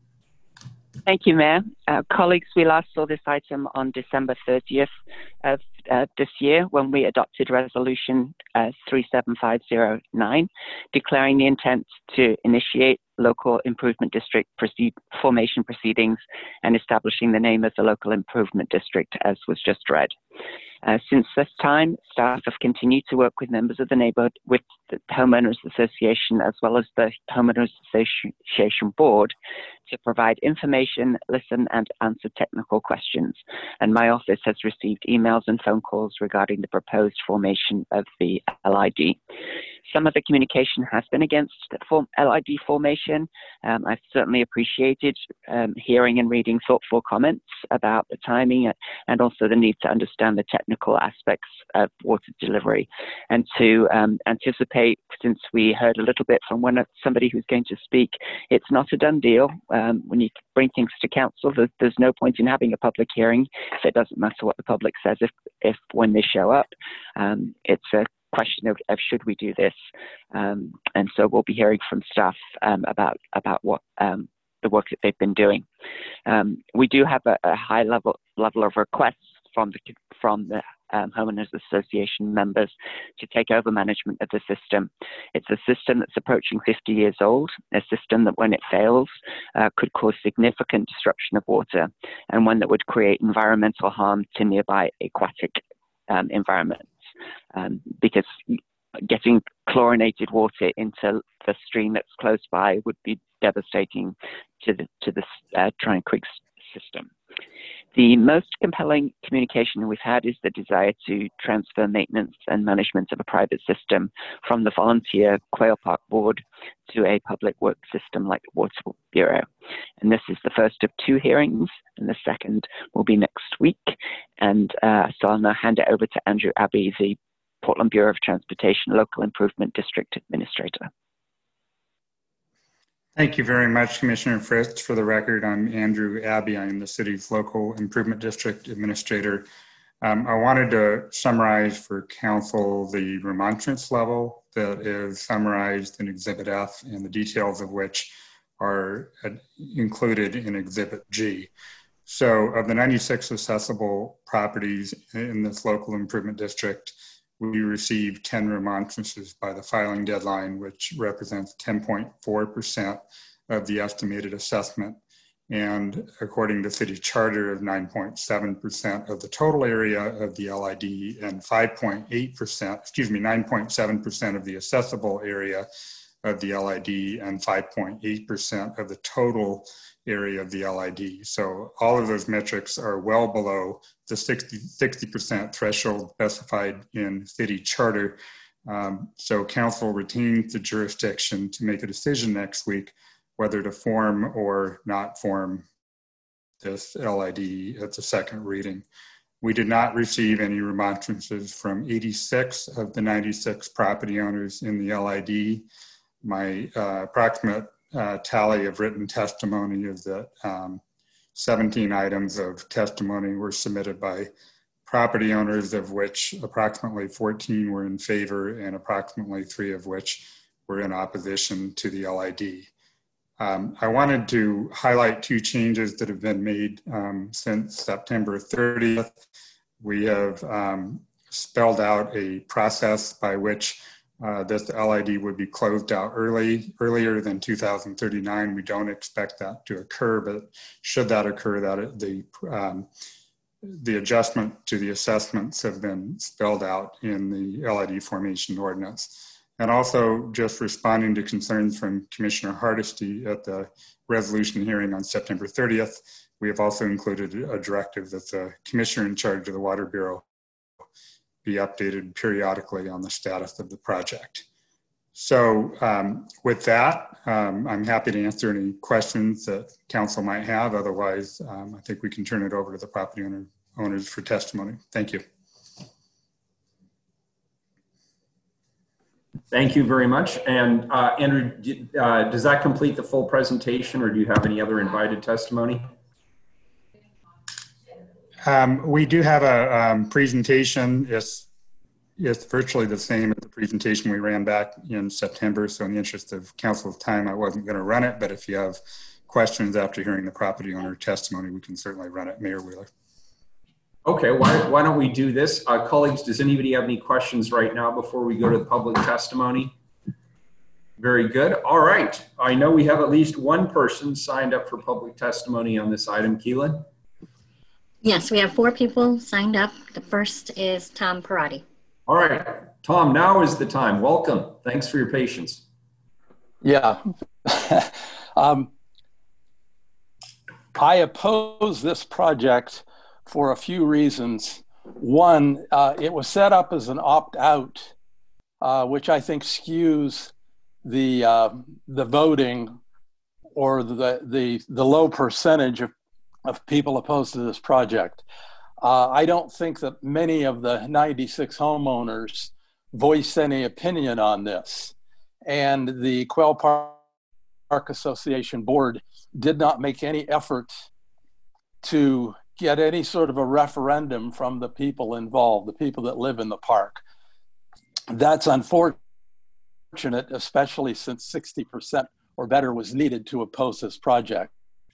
Thank you, Mayor. Uh, colleagues, we last saw this item on December thirtieth of uh, this year when we adopted Resolution uh, three seven five zero nine, declaring the intent to initiate local improvement district proceed formation proceedings and establishing the name of the local improvement district, as was just read. Uh, since this time, staff have continued to work with members of the neighborhood, with the Homeowners Association, as well as the Homeowners Association Board, to provide information, listen, and answer technical questions. And my office has received emails and phone calls regarding the proposed formation of the L I D. Some of the communication has been against form L I D formation. Um, I've certainly appreciated um, hearing and reading thoughtful comments about the timing and also the need to understand the technical aspects of water delivery, and to um, anticipate, since we heard a little bit from one somebody who's going to speak, it's not a done deal. Um, when you bring things to council, there's, there's no point in having a public hearing if it doesn't matter what the public says if, if when they show up. Um, it's a question of, of should we do this, um, and so we'll be hearing from staff um, about about what um, the work that they've been doing. Um, we do have a, a high level level of requests from the from the um, Homeowners Association members to take over management of the system. It's a system that's approaching fifty years old, a system that when it fails uh, could cause significant disruption of water, and one that would create environmental harm to nearby aquatic um, environments. Um, because getting chlorinated water into the stream that's close by would be devastating to the to the uh, Tryon Creek system. The most compelling communication we've had is the desire to transfer maintenance and management of a private system from the volunteer Quail Park Board to a public works system like the Water Bureau. And this is the first of two hearings, and the second will be next week. And uh, so I'll now hand it over to Andrew Abbey, the Portland Bureau of Transportation Local Improvement District Administrator. Thank you very much, Commissioner Fritz. For the record, I'm Andrew Abbey. I'm the city's Local Improvement District Administrator. Um, I wanted to summarize for council the remonstrance level that is summarized in Exhibit F, and the details of which are uh, included in Exhibit G. So of the ninety-six accessible properties in this local improvement district, we received ten remonstrances by the filing deadline, which represents ten point four percent of the estimated assessment. And according to city charter of nine point seven percent of the total area of the L I D and five point eight percent, excuse me, nine point seven percent of the accessible area of the L I D and five point eight percent of the total area of the L I D. So all of those metrics are well below the sixty percent threshold specified in city charter. Um, so council retains the jurisdiction to make a decision next week whether to form or not form this L I D at the second reading. We did not receive any remonstrances from eighty-six of the ninety-six property owners in the L I D. My uh, approximate uh, tally of written testimony is that um, seventeen items of testimony were submitted by property owners, of which approximately fourteen were in favor and approximately three of which were in opposition to the L I D. Um, I wanted to highlight two changes that have been made um, since September thirtieth. We have um, spelled out a process by which uh, this L I D would be closed out early, earlier than two thousand thirty-nine. We don't expect that to occur, but should that occur, that it, the um, the adjustment to the assessments have been spelled out in the L I D formation ordinance. And also just responding to concerns from Commissioner Hardesty at the resolution hearing on September thirtieth, we have also included a directive that the commissioner in charge of the Water Bureau be updated periodically on the status of the project. So um, with that, um, I'm happy to answer any questions that council might have. Otherwise, um, I think we can turn it over to the property owner, owners for testimony. Thank you. Thank you very much. And uh, Andrew, uh, does that complete the full presentation, or do you have any other invited testimony? Um, we do have a um, presentation. It's, it's virtually the same as the presentation we ran back in September. So in the interest of council's time, I wasn't going to run it. But if you have questions after hearing the property owner testimony, we can certainly run it. Mayor Wheeler. Okay, why, why don't we do this? Uh, colleagues, does anybody have any questions right now before we go to the public testimony? Very good. All right. I know we have at least one person signed up for public testimony on this item. Keelan? Yes, we have four people signed up. The first is Tom Parati. All right. Tom, now is the time. Welcome. Thanks for your patience. Yeah. um, I oppose this project for a few reasons. One, uh, it was set up as an opt-out, uh, which I think skews the uh, the voting or the the the low percentage of of people opposed to this project. Uh, I don't think that many of the ninety-six homeowners voiced any opinion on this, and the Quail Park Association board did not make any effort to get any sort of a referendum from the people involved, the people that live in the park. That's unfortunate, especially since sixty percent or better was needed to oppose this project.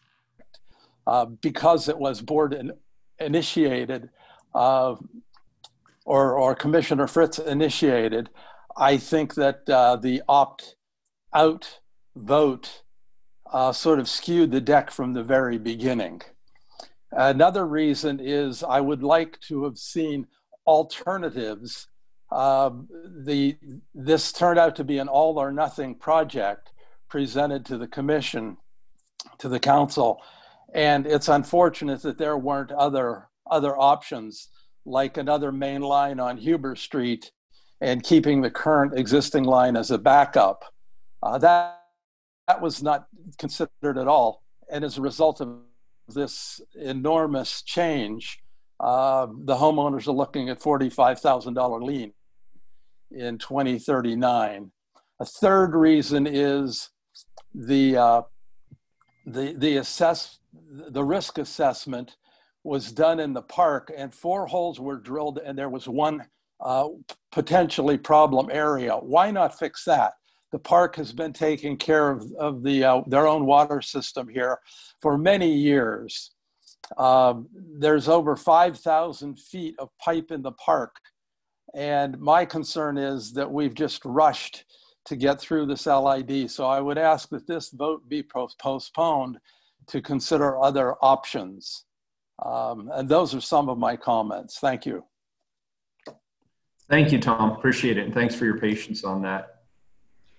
Uh, because it was board in, initiated, uh, or, or Commissioner Fritz initiated, I think that uh, the opt-out vote uh, sort of skewed the deck from the very beginning. Another reason is I would like to have seen alternatives. Uh, the, this turned out to be an all or nothing project presented to the commission, to the council. And it's unfortunate that there weren't other, other options, like another main line on Huber Street and keeping the current existing line as a backup. Uh, that, that was not considered at all. And as a result of this enormous change, uh, the homeowners are looking at forty-five thousand dollar lien in twenty thirty-nine. A third reason is the uh, the the assess the risk assessment was done in the park, and four holes were drilled, and there was one uh, potentially problem area. Why not fix that? The park has been taking care of, of the, uh, their own water system here for many years. Um, there's over five thousand feet of pipe in the park. And my concern is that we've just rushed to get through this L I D. So I would ask that this vote be postponed to consider other options. Um, and those are some of my comments. Thank you. Thank you, Tom. Appreciate it. And thanks for your patience on that.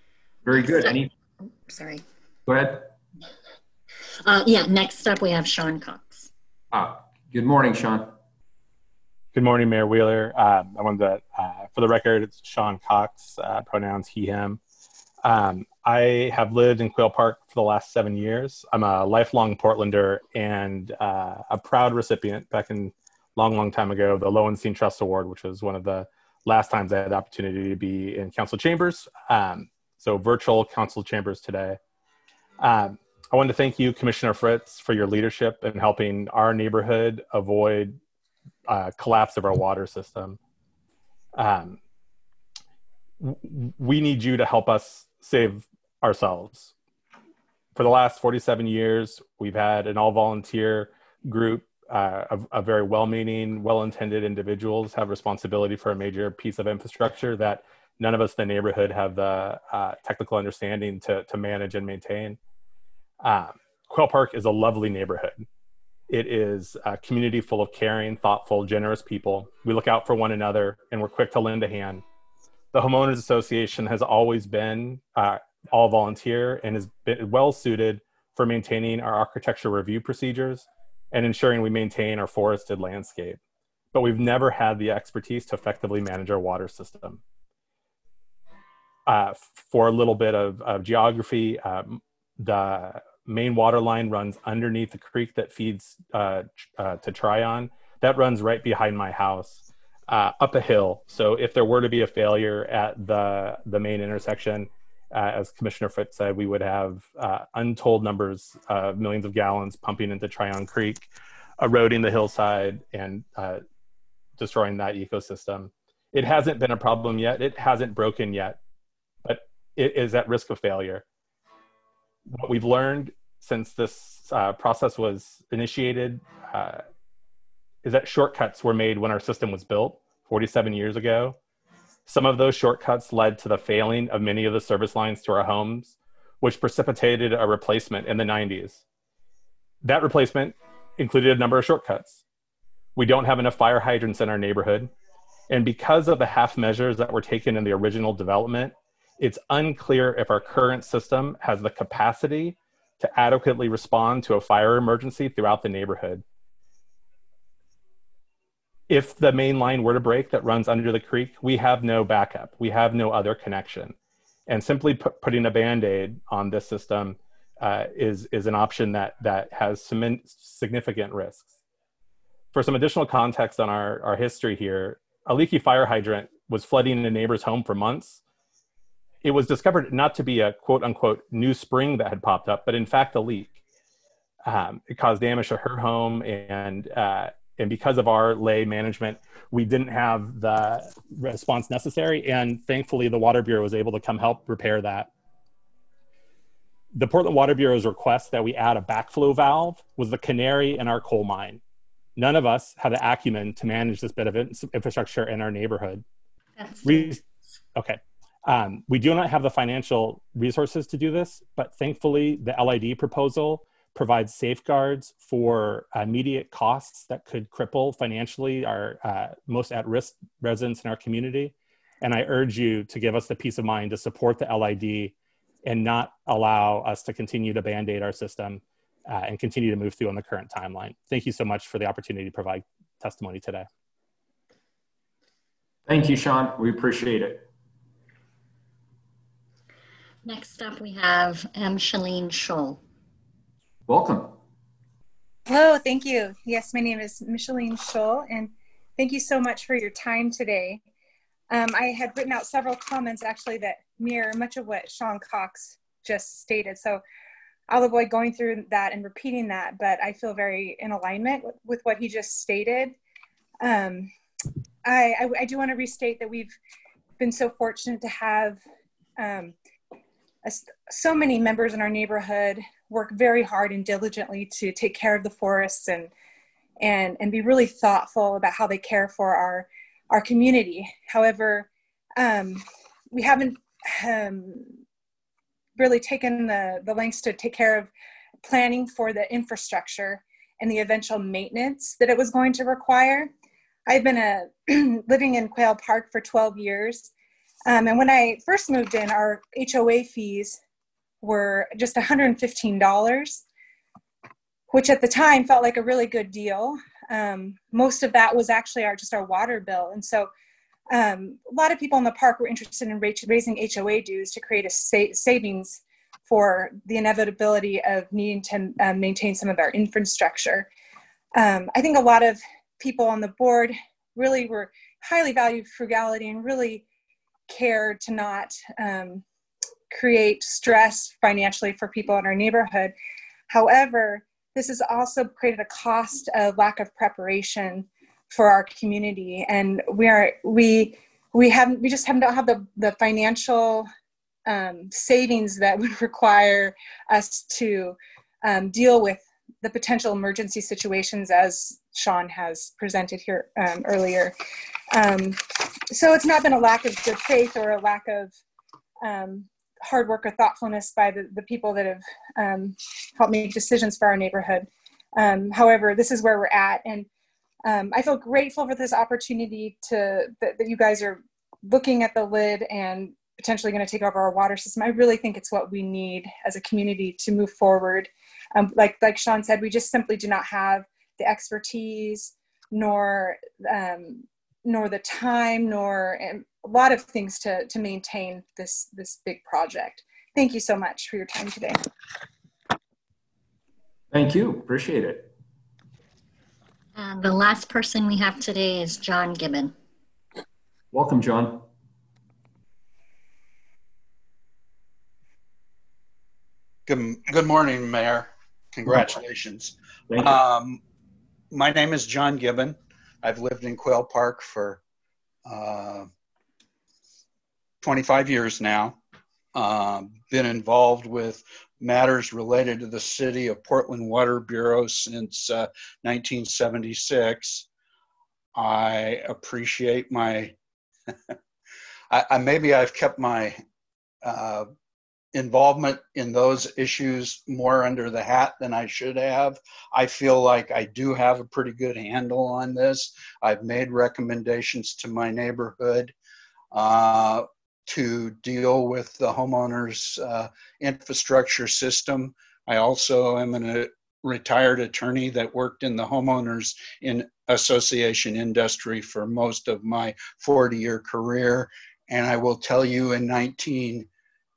Very good. Any? Sorry. Go ahead. Uh, yeah, next up we have Sean Cox. Ah, good morning, Sean. Good morning, Mayor Wheeler. Um, I wanted to, uh, for the record, it's Sean Cox, uh, pronouns he, him. Um, I have lived in Quail Park for the last seven years. I'm a lifelong Portlander and uh, a proud recipient back in long, long time ago of the Lowenstein Trust Award, which was one of the last times I had the opportunity to be in council chambers. Um, so virtual council chambers today. Um, I want to thank you, Commissioner Fritz, for your leadership in helping our neighborhood avoid uh, collapse of our water system. Um, we need you to help us save ourselves. For the last forty-seven years, we've had an all-volunteer group uh, of, of very well-meaning, well-intended individuals have responsibility for a major piece of infrastructure that none of us in the neighborhood have the uh, technical understanding to, to manage and maintain. Um, Quail Park is a lovely neighborhood. It is a community full of caring, thoughtful, generous people. We look out for one another and we're quick to lend a hand. The Homeowners Association has always been uh, all volunteer and has been well suited for maintaining our architecture review procedures and ensuring we maintain our forested landscape. But we've never had the expertise to effectively manage our water system. Uh, for a little bit of, of geography, um, the main water line runs underneath the creek that feeds uh, uh, to Tryon. That runs right behind my house, uh, up a hill. So if there were to be a failure at the, the main intersection, uh, as Commissioner Fritz said, we would have uh, untold numbers of millions of gallons pumping into Tryon Creek, eroding the hillside and uh, destroying that ecosystem. It hasn't been a problem yet. It hasn't broken yet, but it is at risk of failure. What we've learned since this uh, process was initiated uh, is that shortcuts were made when our system was built forty-seven years ago. Some of those shortcuts led to the failing of many of the service lines to our homes, which precipitated a replacement in the nineties. That replacement included a number of shortcuts. We don't have enough fire hydrants in our neighborhood. And because of the half measures that were taken in the original development, it's unclear if our current system has the capacity to adequately respond to a fire emergency throughout the neighborhood. If the main line were to break that runs under the creek, we have no backup. We have no other connection. And simply put, putting a Band-Aid on this system uh, is, is an option that, that has some significant risks. For some additional context on our, our history here, a leaky fire hydrant was flooding a neighbor's home for months. It was discovered not to be a quote unquote new spring that had popped up, but in fact a leak. Um, it caused damage to her home, and uh, and because of our lay management, we didn't have the response necessary, and thankfully the Water Bureau was able to come help repair that. The Portland Water Bureau's request that we add a backflow valve was the canary in our coal mine. None of us had the acumen to manage this bit of infrastructure in our neighborhood. Re- okay. Um, we do not have the financial resources to do this, but thankfully the L I D proposal provides safeguards for immediate costs that could cripple financially our uh, most at-risk residents in our community. And I urge you to give us the peace of mind to support the L I D and not allow us to continue to Band-Aid our system uh, and continue to move through on the current timeline. Thank you so much for the opportunity to provide testimony today. Thank you, Sean. We appreciate it. Next up, we have M. Shalene Scholl. Welcome. Hello, thank you. Yes, my name is Micheline Scholl, and thank you so much for your time today. Um, I had written out several comments actually that mirror much of what Sean Cox just stated. So I'll avoid going through that and repeating that, but I feel very in alignment with, with what he just stated. Um, I, I, I do want to restate that we've been so fortunate to have um, a, so many members in our neighborhood work very hard and diligently to take care of the forests and and and be really thoughtful about how they care for our our community. However, um, we haven't um, really taken the, the lengths to take care of planning for the infrastructure and the eventual maintenance that it was going to require. I've been a, living in Quail Park for twelve years. Um, and when I first moved in, our H O A fees were just one hundred fifteen dollars, which at the time felt like a really good deal. Um, most of that was actually our just our water bill. And so um, a lot of people in the park were interested in raising H O A dues to create a sa savings for the inevitability of needing to uh, maintain some of our infrastructure. Um, I think a lot of people on the board really were highly valued frugality and really cared to not um, create stress financially for people in our neighborhood. However, this has also created a cost of lack of preparation for our community, and we are we we haven't we just haven't don't have the the financial um, savings that would require us to um, deal with the potential emergency situations as Sean has presented here um, earlier. Um, so it's not been a lack of good faith or a lack of um, hard work or thoughtfulness by the, the people that have um, helped make decisions for our neighborhood. Um, however, this is where we're at. And um, I feel grateful for this opportunity to that, that you guys are looking at the lid and potentially going to take over our water system. I really think it's what we need as a community to move forward. Um, like, like Sean said, we just simply do not have the expertise, nor um, nor the time, nor um, a lot of things to, to maintain this, this big project. Thank you so much for your time today. Thank you, appreciate it. Uh, the last person we have today is John Gibbon. Welcome, John. Good, good morning, Mayor. Congratulations. Thank you. Um, my name is John Gibbon. I've lived in Quail Park for uh, twenty-five years now. Uh, been involved with matters related to the City of Portland Water Bureau since uh, nineteen seventy-six. I appreciate my, I, I maybe I've kept my uh, involvement in those issues more under the hat than I should have. I feel like I do have a pretty good handle on this. I've made recommendations to my neighborhood uh, to deal with the homeowners' uh, infrastructure system. I also am a retired attorney that worked in the homeowners in association industry for most of my forty year career. And I will tell you, in nineteen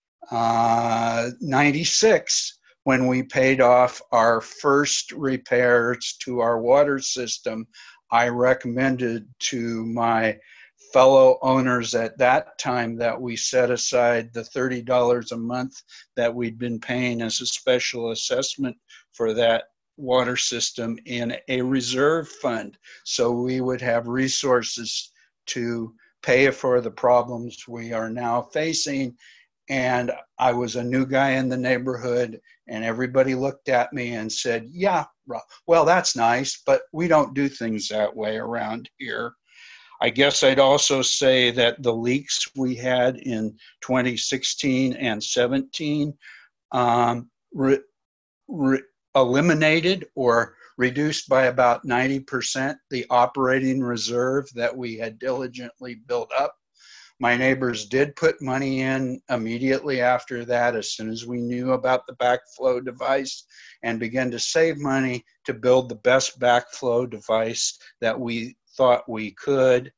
ninety-six, when we paid off our first repairs to our water system, I recommended to my fellow owners at that time that we set aside the thirty dollars a month that we'd been paying as a special assessment for that water system in a reserve fund, so we would have resources to pay for the problems we are now facing. And I was a new guy in the neighborhood, and everybody looked at me and said, yeah, well, that's nice, but we don't do things that way around here. I guess I'd also say that the leaks we had in twenty sixteen and seventeen um, re re eliminated or reduced by about ninety percent the operating reserve that we had diligently built up. My neighbors did put money in immediately after that, as soon as we knew about the backflow device, and began to save money to build the best backflow device that we thought we could.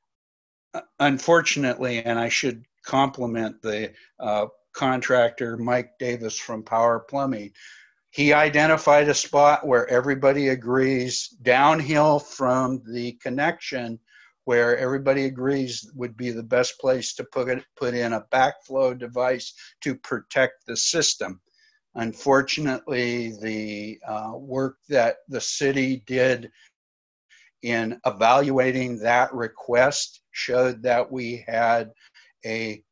Unfortunately, and I should compliment the uh, contractor, Mike Davis from Power Plumbing, he identified a spot where everybody agrees downhill from the connection, where everybody agrees would be the best place to put it, put in a backflow device to protect the system. Unfortunately, the uh, work that the city did in evaluating that request showed that we had a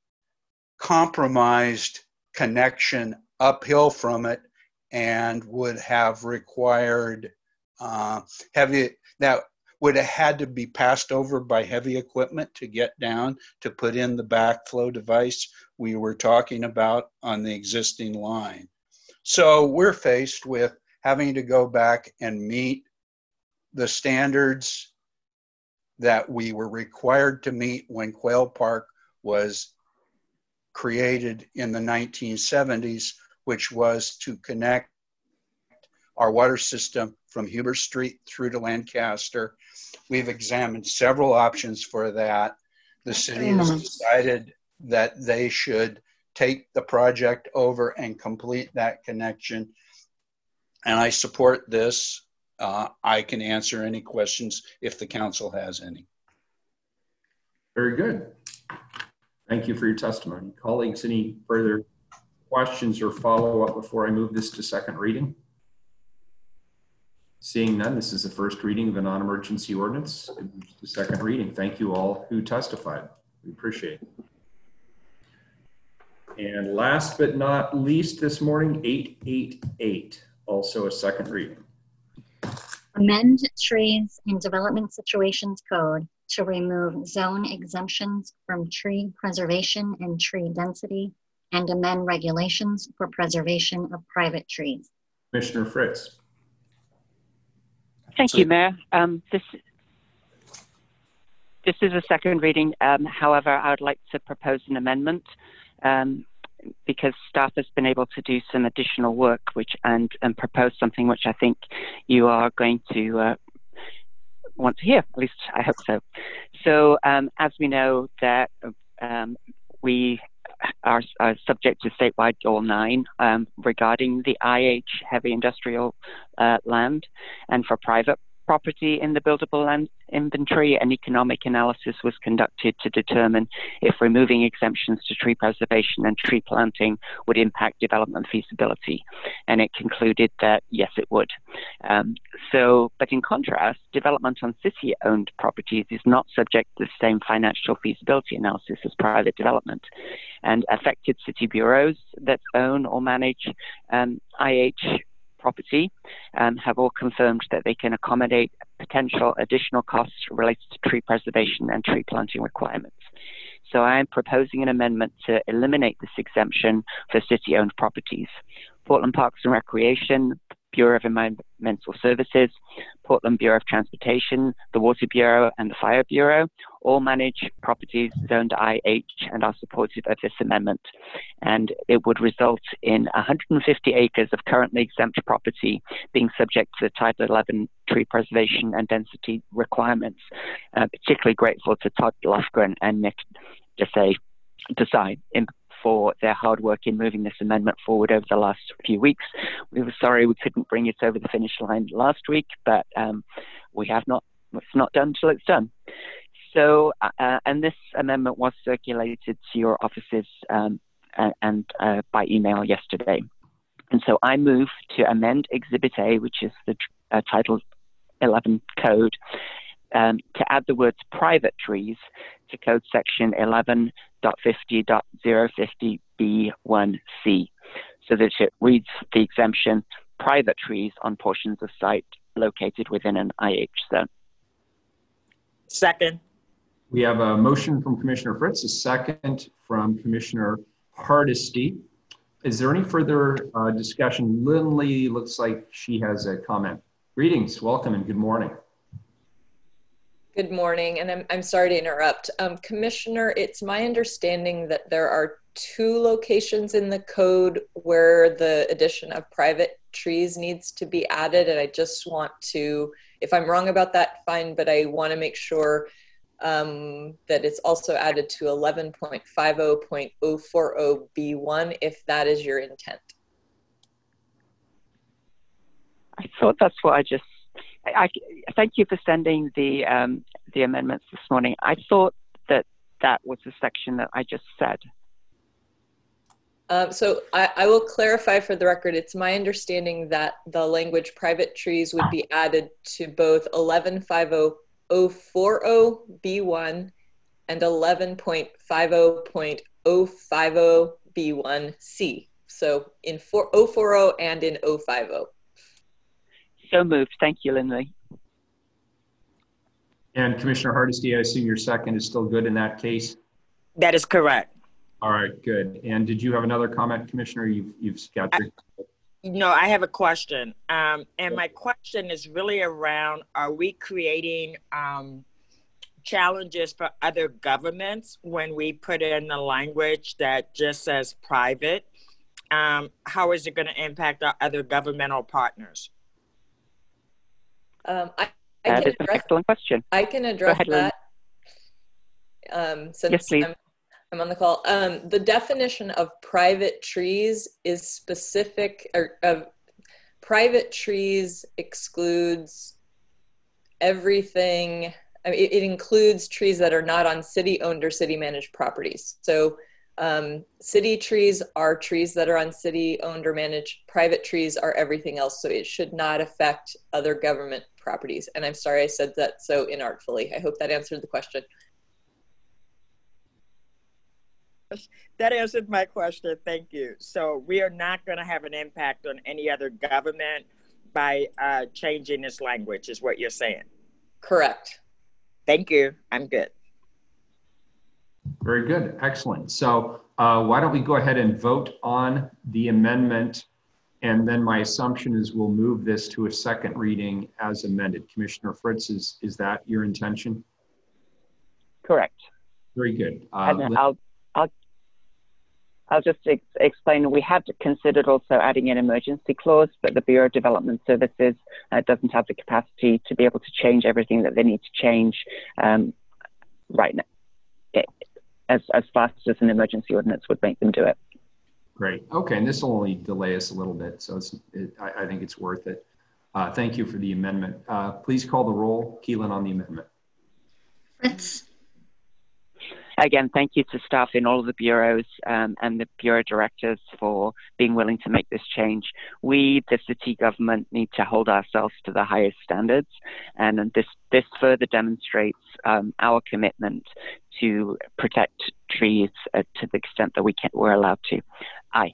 compromised connection uphill from it, and would have required uh, heavy, that would have had to be passed over by heavy equipment to get down to put in the backflow device we were talking about on the existing line. So we're faced with having to go back and meet the standards that we were required to meet when Quail Park was created in the nineteen seventies, which was to connect our water system from Huber Street through to Lancaster. We've examined several options for that. The city has decided that they should take the project over and complete that connection. And I support this. Uh, I can answer any questions if the council has any. Very good. Thank you for your testimony. Colleagues, any further questions or follow-up before I move this to second reading? Seeing none, this is the first reading of a non-emergency ordinance. It moves to second reading. Thank you all who testified. We appreciate it. And last but not least this morning, eight eight eight, also a second reading. Amend Trees and Development Situations Code to remove zone exemptions from tree preservation and tree density and amend regulations for preservation of private trees. Commissioner Fritz. Thank you, Mayor. Um, this, this is a second reading. Um, however, I would like to propose an amendment um, because staff has been able to do some additional work which and, and propose something which I think you are going to uh, want to hear. At least I hope so. So um, as we know that um, we are, are subject to statewide Goal nine um, regarding the I H heavy industrial uh, land, and for private property in the buildable land inventory, an economic analysis was conducted to determine if removing exemptions to tree preservation and tree planting would impact development feasibility. And it concluded that yes, it would. Um, so, but in contrast, development on city-owned properties is not subject to the same financial feasibility analysis as private development. And affected city bureaus that own or manage um, I H property um, have all confirmed that they can accommodate potential additional costs related to tree preservation and tree planting requirements. So I am proposing an amendment to eliminate this exemption for city-owned properties. Portland Parks and Recreation, Bureau of Environmental Services, Portland Bureau of Transportation, the Water Bureau, and the Fire Bureau all manage properties zoned I H and are supportive of this amendment. And it would result in one hundred fifty acres of currently exempt property being subject to the Title eleven tree preservation and density requirements. Uh, particularly grateful to Todd Lofgren and Nick Desai, Desai in for their hard work in moving this amendment forward over the last few weeks. We were sorry we couldn't bring it over the finish line last week, but um, we have not, it's not done till it's done. So, uh, and this amendment was circulated to your offices um, and uh, by email yesterday. And so I move to amend Exhibit A, which is the uh, Title eleven code, um, to add the words private trees to code section eleven point fifty point zero fifty B one C, so that it reads the exemption private trees on portions of site located within an I H zone. Second. We have a motion from Commissioner Fritz, a second from Commissioner Hardesty. Is there any further uh, discussion? Lindley looks like she has a comment. Greetings, welcome, and good morning. Good morning, and I'm, I'm sorry to interrupt. Um, Commissioner, it's my understanding that there are two locations in the code where the addition of private trees needs to be added, and I just want to, if I'm wrong about that, fine, but I want to make sure um, that it's also added to eleven point fifty point zero four zero B one, if that is your intent. I thought that's what I just I, I, thank you for sending the um, the amendments this morning. I thought that that was the section that I just said. Um, so I, I will clarify for the record, it's my understanding that the language private trees would be added to both eleven point fifty point zero four zero B one and eleven point fifty point zero fifty B one C. So in zero forty and in zero fifty. So moved. Thank you, Lindley. And Commissioner Hardesty, I assume your second is still good in that case? That is correct. All right, good. And did you have another comment, Commissioner? You've, you've got your... I, no, I have a question. Um, and my question is really around, are we creating um, challenges for other governments when we put in the language that just says private? Um, how is it going to impact our other governmental partners? Um, I, I That can is an address, excellent question. I can address ahead, that. Um, since Yes, please. I'm, I'm on the call. Um, the definition of private trees is specific, or uh, private trees excludes everything. I mean, it, it includes trees that are not on city-owned or city-managed properties. So um, city trees are trees that are on city-owned or managed. Private trees are everything else. So it should not affect other government properties. And I'm sorry I said that so inartfully. I hope that answered the question. That answered my question. Thank you. So we are not going to have an impact on any other government by uh, changing this language, is what you're saying? Correct. Thank you. I'm good. Very good. Excellent. So uh, why don't we go ahead and vote on the amendment, and then my assumption is we'll move this to a second reading as amended. Commissioner Fritz, is, is that your intention? Correct. Very good. Uh, And then I'll, I'll, I'll just ex explain, we had considered also adding an emergency clause, but the Bureau of Development Services uh, doesn't have the capacity to be able to change everything that they need to change um, right now, it, as, as fast as an emergency ordinance would make them do it. Great. Okay, and this will only delay us a little bit, so it's, it, I, I think it's worth it. Uh, thank you for the amendment. Uh, please call the roll. Keelan on the amendment. Fritz. Again, thank you to staff in all of the bureaus um, and the bureau directors for being willing to make this change. We, the city government, need to hold ourselves to the highest standards, and this, this further demonstrates um, our commitment to protect trees uh, to the extent that we can, we're allowed to. Aye.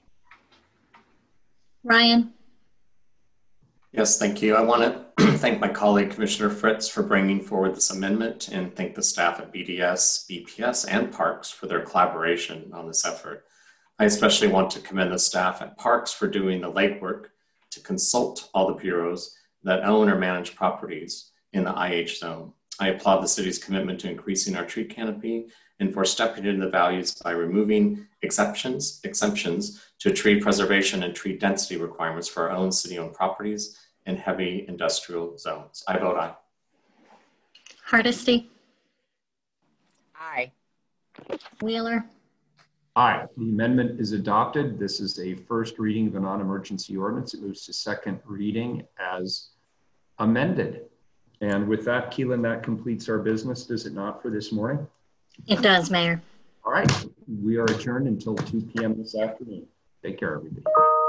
Ryan. Yes, thank you. I want to thank my colleague, Commissioner Fritz, for bringing forward this amendment, and thank the staff at B D S, B P S, and Parks for their collaboration on this effort. I especially want to commend the staff at Parks for doing the legwork to consult all the bureaus that own or manage properties in the I H zone. I applaud the city's commitment to increasing our tree canopy and for stepping into the values by removing exceptions, exemptions to tree preservation and tree density requirements for our own city-owned properties in heavy industrial zones. I vote aye. Hardesty. Aye. Wheeler. Aye. The amendment is adopted. This is a first reading of a non-emergency ordinance. It moves to second reading as amended. And with that, Keelan, that completes our business, does it not, for this morning? It does, Mayor. All right. We are adjourned until two P M this afternoon. Take care, everybody.